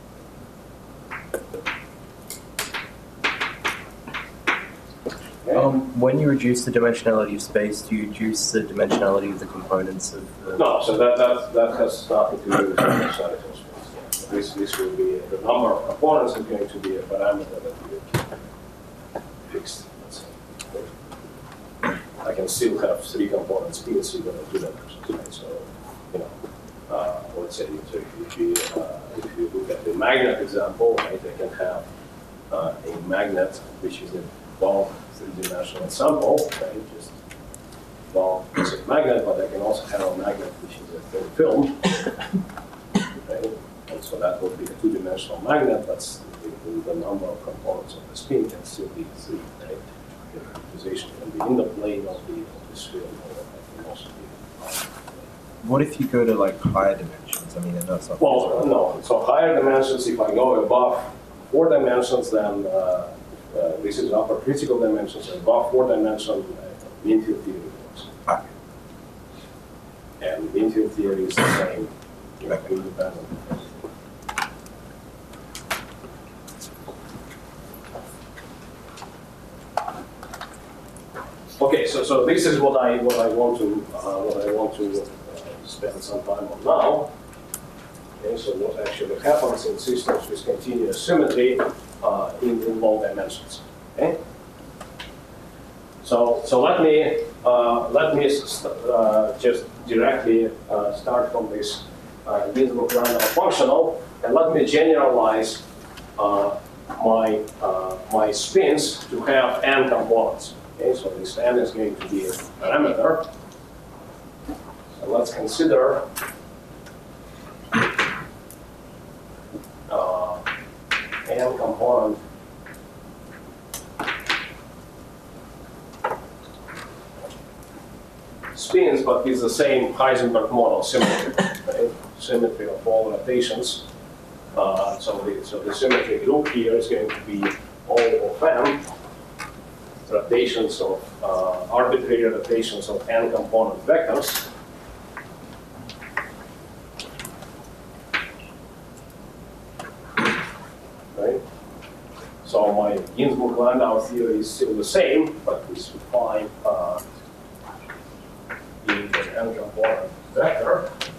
Um, when you reduce the dimensionality of space, do you reduce the dimensionality of the components of the... No, so that, that, that has nothing to do with dimensionality of space. Yeah. This, this will be, the number of components is going to be a parameter that we fixed, let's say. I can still have three components, spins, even at two dimensions, right? So, you know, uh, let's say so if, you, uh, if you look at the magnet example, right, I can have uh, a magnet which is a ball three-dimensional sample, right? Just well, it's a magnet, but I can also have a magnet which is a thin film, right? And so that would be a two-dimensional magnet, but the, the number of components of the spin can still be three, right? The position can be in the plane of the of the sphere, or it can also be. What if you go to like higher dimensions? I mean, I know it's not. Well, no. So higher dimensions, if I go above four dimensions, then uh, Uh, this is upper critical dimensions, and above four dimension uh, mean field theory works. Ah. And mean field theory is the same, you know, independent. Okay, so so this is what I what I want to uh, what I want to uh, spend some time on now. Okay, so what actually happens in systems with continuous symmetry uh, in, in low dimensions. Okay. So so let me uh, let me uh, just directly uh, start from this uh, Ginzburg-Landau functional, and let me generalize uh, my uh, my spins to have n components. Okay, so this n is going to be a parameter. So let's consider uh, n component spins, but with the same Heisenberg model symmetry, right? Symmetry of all rotations. Uh, so the so the symmetry group here is going to be all of n rotations of uh, arbitrary rotations of n component vectors. Right? So my Ginzburg-Landau theory is still the same, but this would find uh, the n component vector.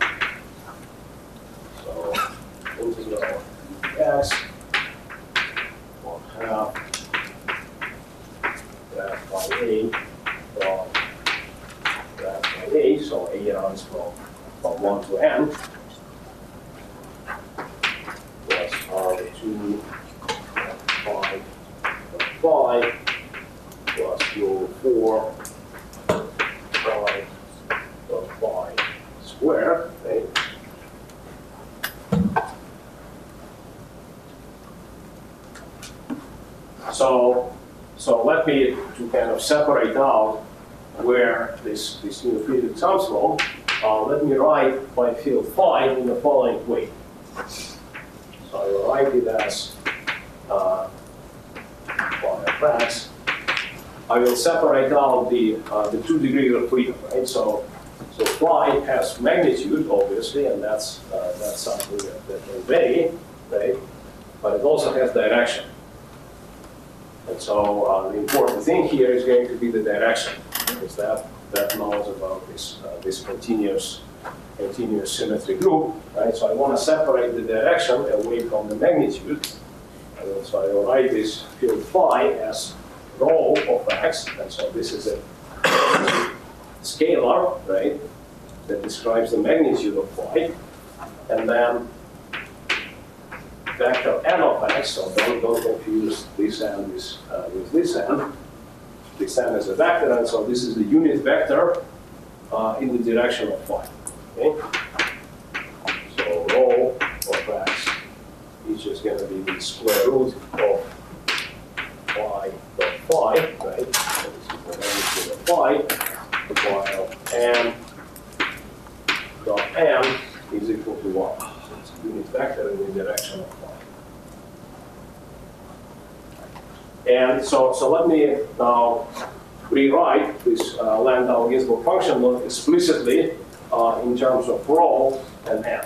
So integral x will have that by a from that by a, so a runs from, from one to n, plus r two five five plus rho four five dot five squared, right? So, so let me to kind of separate out where this, this new field comes from. Uh, let me write my field phi in the following way. So I will write it as uh, phi of x. I will separate out the uh, the two degrees of freedom, right? So, so phi has magnitude, obviously, and that's uh, that's something that, that can vary, right? But it also has direction. And so uh, the important thing here is going to be the direction, because that that knows about this uh, this continuous continuous symmetry group, right? So I want to separate the direction away from the magnitude, I will, so I will write this field phi as rho of x, and so this is a scalar, right, that describes the magnitude of phi, and then vector n of x, so don't, don't confuse this end with, uh, with this end. This end is a vector, and so this is the unit vector uh, in the direction of phi. Okay? So rho of x is just going to be the square root of phi dot phi, right? So this is the magnitude of phi, while n dot m is equal to one. So it's a unit vector in the direction of phi. And so, so let me now rewrite this uh, Landau-Ginzburg function explicitly uh, in terms of rho and n.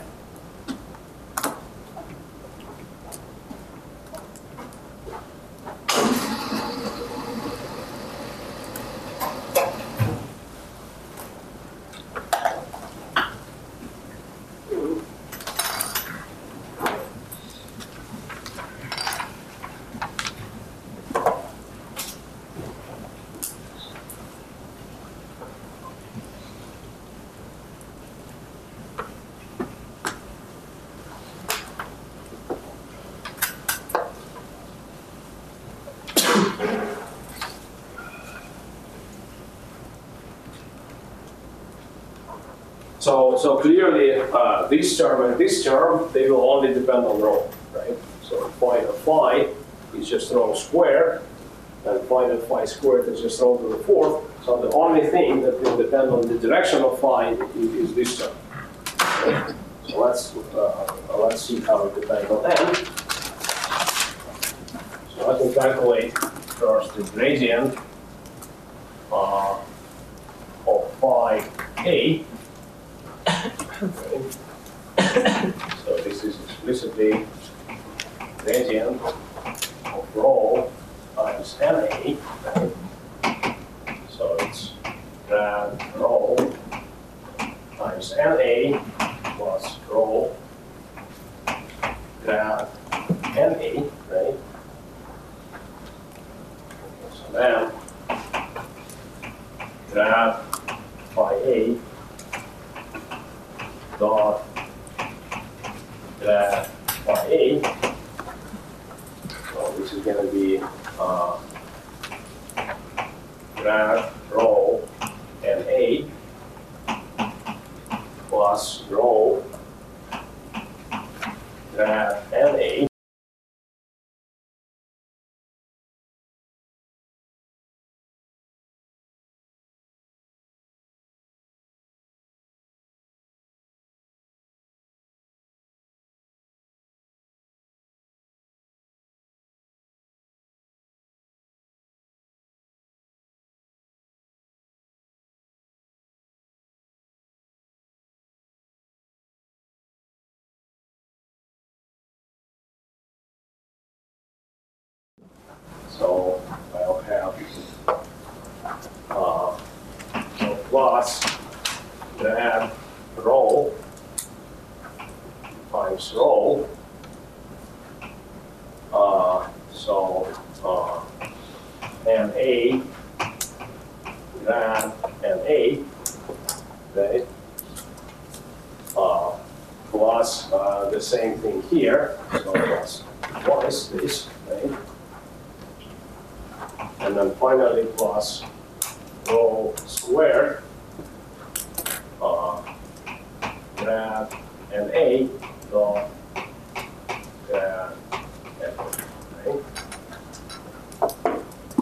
So, so clearly, uh, this term and this term, they will only depend on rho, right? So phi of phi is just rho squared, and phi of phi squared is just rho to the fourth. So the only thing that will depend on the direction of phi is, is this term. Okay? So let's uh, let's see how it depends on n. So I can calculate first the gradient uh, of phi a. So this is explicitly gradient of rho times N A. Right? So it's grad rho times N A plus rho grad N A, right? So then grad phi A dot grad phi A. So this is going to be uh, grad rho N A plus rho grad N A. So I'll have uh, so plus grad rho times rho. Uh, so uh, N A grad N A, right? Uh, plus uh, the same thing here. So that's twice this, right? And then finally plus rho squared uh, grad N A dot grad N A, right?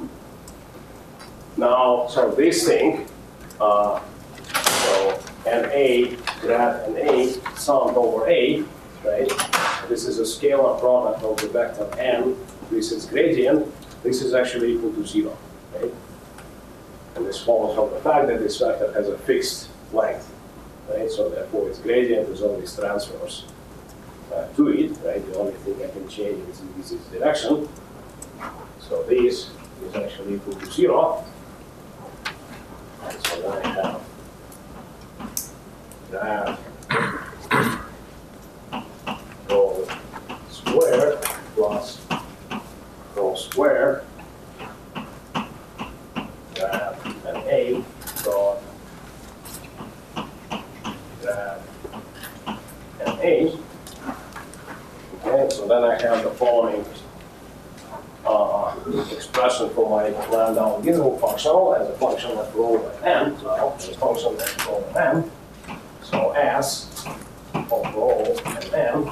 Now, so this thing, uh, so N A grad N A summed over A, right? This is a scalar product of the vector n. This is gradient. This is actually equal to zero, right? And this follows from the fact that this vector has a fixed length, right? So therefore its gradient is always transverse uh, to it, right? The only thing I can change is, is its direction. So this is actually equal to zero. And so then I have grad rho squared plus then I have the following uh, expression for my Landau Ginzburg functional as a function of rho and n. Now, as a function of rho and n. So S of rho and n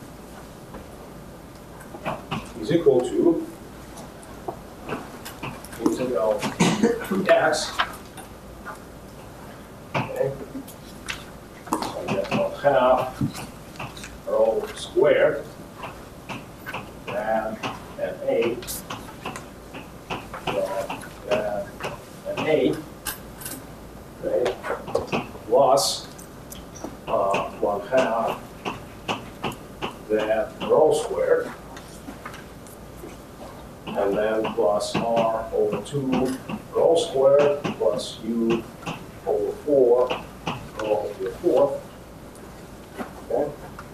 is equal to integral x. Okay. So I get one half rho squared grad and a grad grad and a, right, plus uh, one half that rho squared, and then plus r over two rho squared plus u over four rho to the fourth. Okay.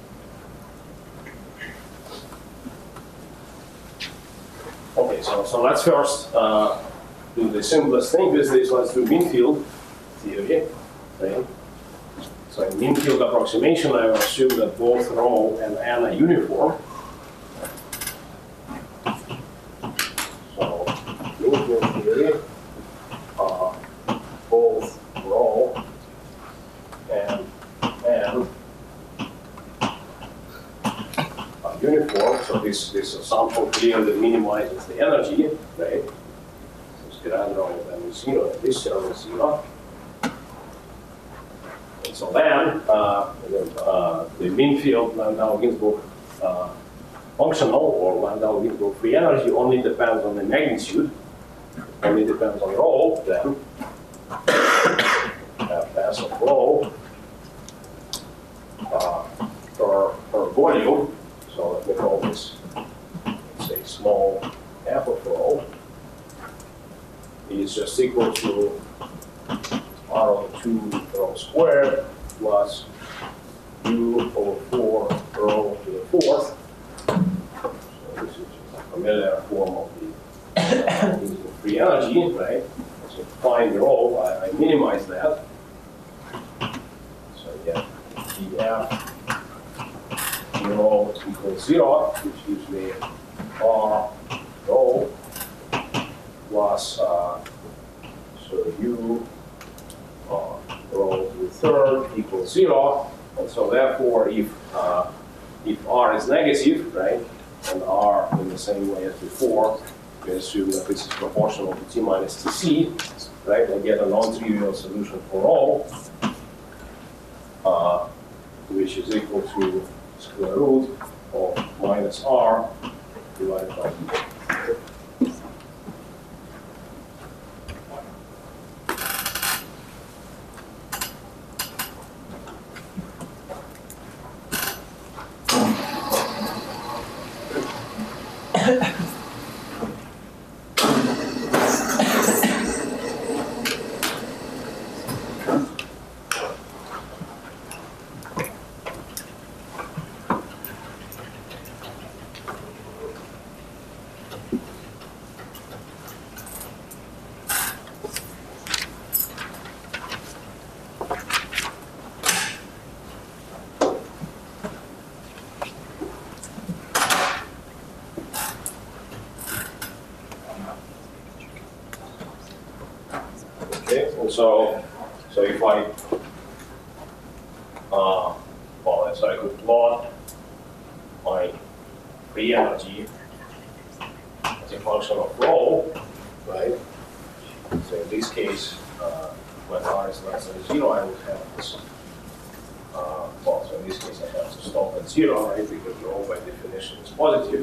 Okay, so so let's first uh, do the simplest thing with this. Let's do mean field theory. Okay. So in mean field approximation, I will assume that both rho and n are uniform. So mean field theory, uh, both rho and n are uniform. So this this assumption clearly minimizes the energy, right? This grad rho then is zero, and this term is zero. So then, uh, uh, the mean field Landau Ginzburg uh, functional or Landau Ginzburg free energy only depends on the magnitude, only depends on rho, then F of rho uh, per, per volume. So let me call this, say, small f of rho is just equal to r over two rho squared plus u over four rho to the fourth. So this is a familiar form of the uh, free energy, right? So find rho, I, I minimize that. So I get df rho equals zero, which gives me r rho plus uh, so u uh, rho to the third equals zero, and so therefore if uh, if r is negative, right, and r in the same way as before, we assume that this is proportional to t minus tc, right, I get a non-trivial solution for rho, uh, which is equal to square root of minus r divided by e. Okay, and so, so if I, uh, well, so I could plot my free energy as a function of rho, right? So in this case, uh, when r is less than zero, I would have this, uh, well, so in this case I have to stop at zero, right? Because rho by definition is positive.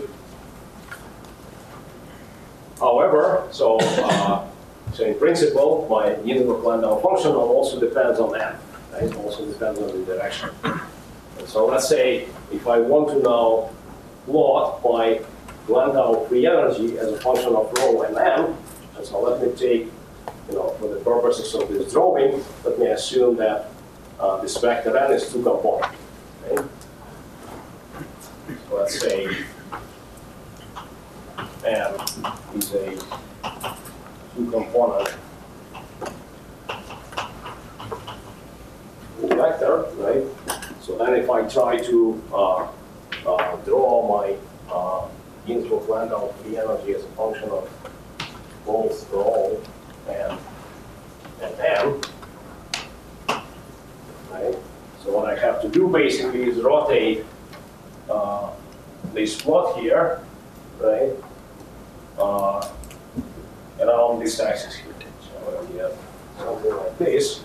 However, so, uh, So in principle, my Ginzburg Landau functional also depends on n, right? It also depends on the direction. And so let's say if I want to now plot my Landau free energy as a function of rho and n, and so let me take, you know, for the purposes of this drawing, let me assume that uh, this vector n is two component. Okay? So let's say n is a two component vector, right? So then if I try to uh, uh, draw my Ginzburg Landau free energy as a function of both rho and, and m. Right? So what I have to do basically is rotate uh, this plot here, right, uh, around this axis here. So we have something like this.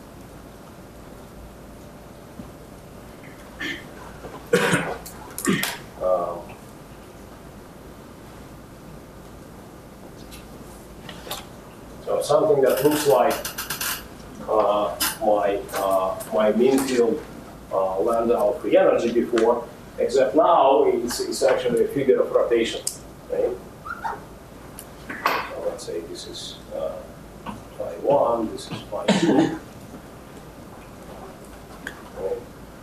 Um, so something that looks like uh, my uh, my mean field uh, Landau free energy before, except now it's, it's actually a figure of rotation. Right? So let's say this is uh, phi one, this is phi two. Right?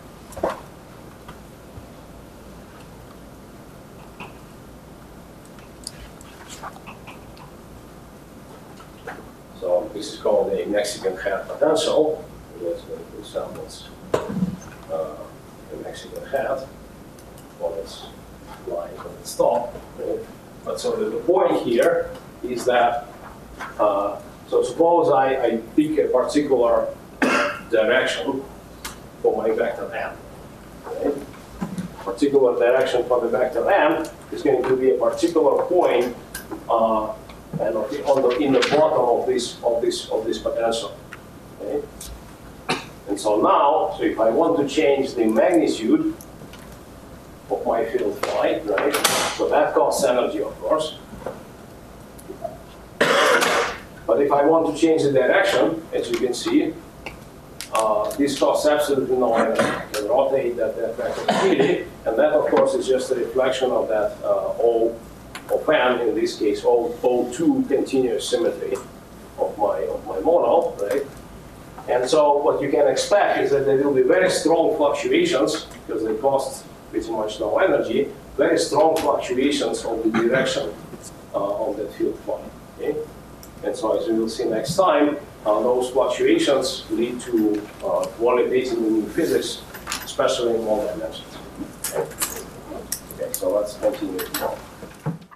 So this is called a Mexican hat potential. Let's make this sounds uh, a Mexican hat on its line, on its top. Right? But so the, the point here is that, uh, so suppose I, I pick a particular direction for my vector m. Right? Particular direction for the vector m is going to be a particular point uh, and on the, in the bottom of this of this of this potential. Okay? And so now, so if I want to change the magnitude of my field phi, right? So that costs energy, of course. But if I want to change the direction, as you can see, uh, this costs absolutely no energy. I can rotate that, that vector freely, and that, of course, is just a reflection of that uh, O of m, in this case, O, O2 continuous symmetry of my, of my model, right? And so what you can expect is that there will be very strong fluctuations, because they cost pretty much no energy, very strong fluctuations of the direction uh, of that field phi. Okay? And so as we will see next time, uh, those fluctuations lead to uh, qualitatively new physics, especially in one dimensions. Okay? Okay, so let's continue.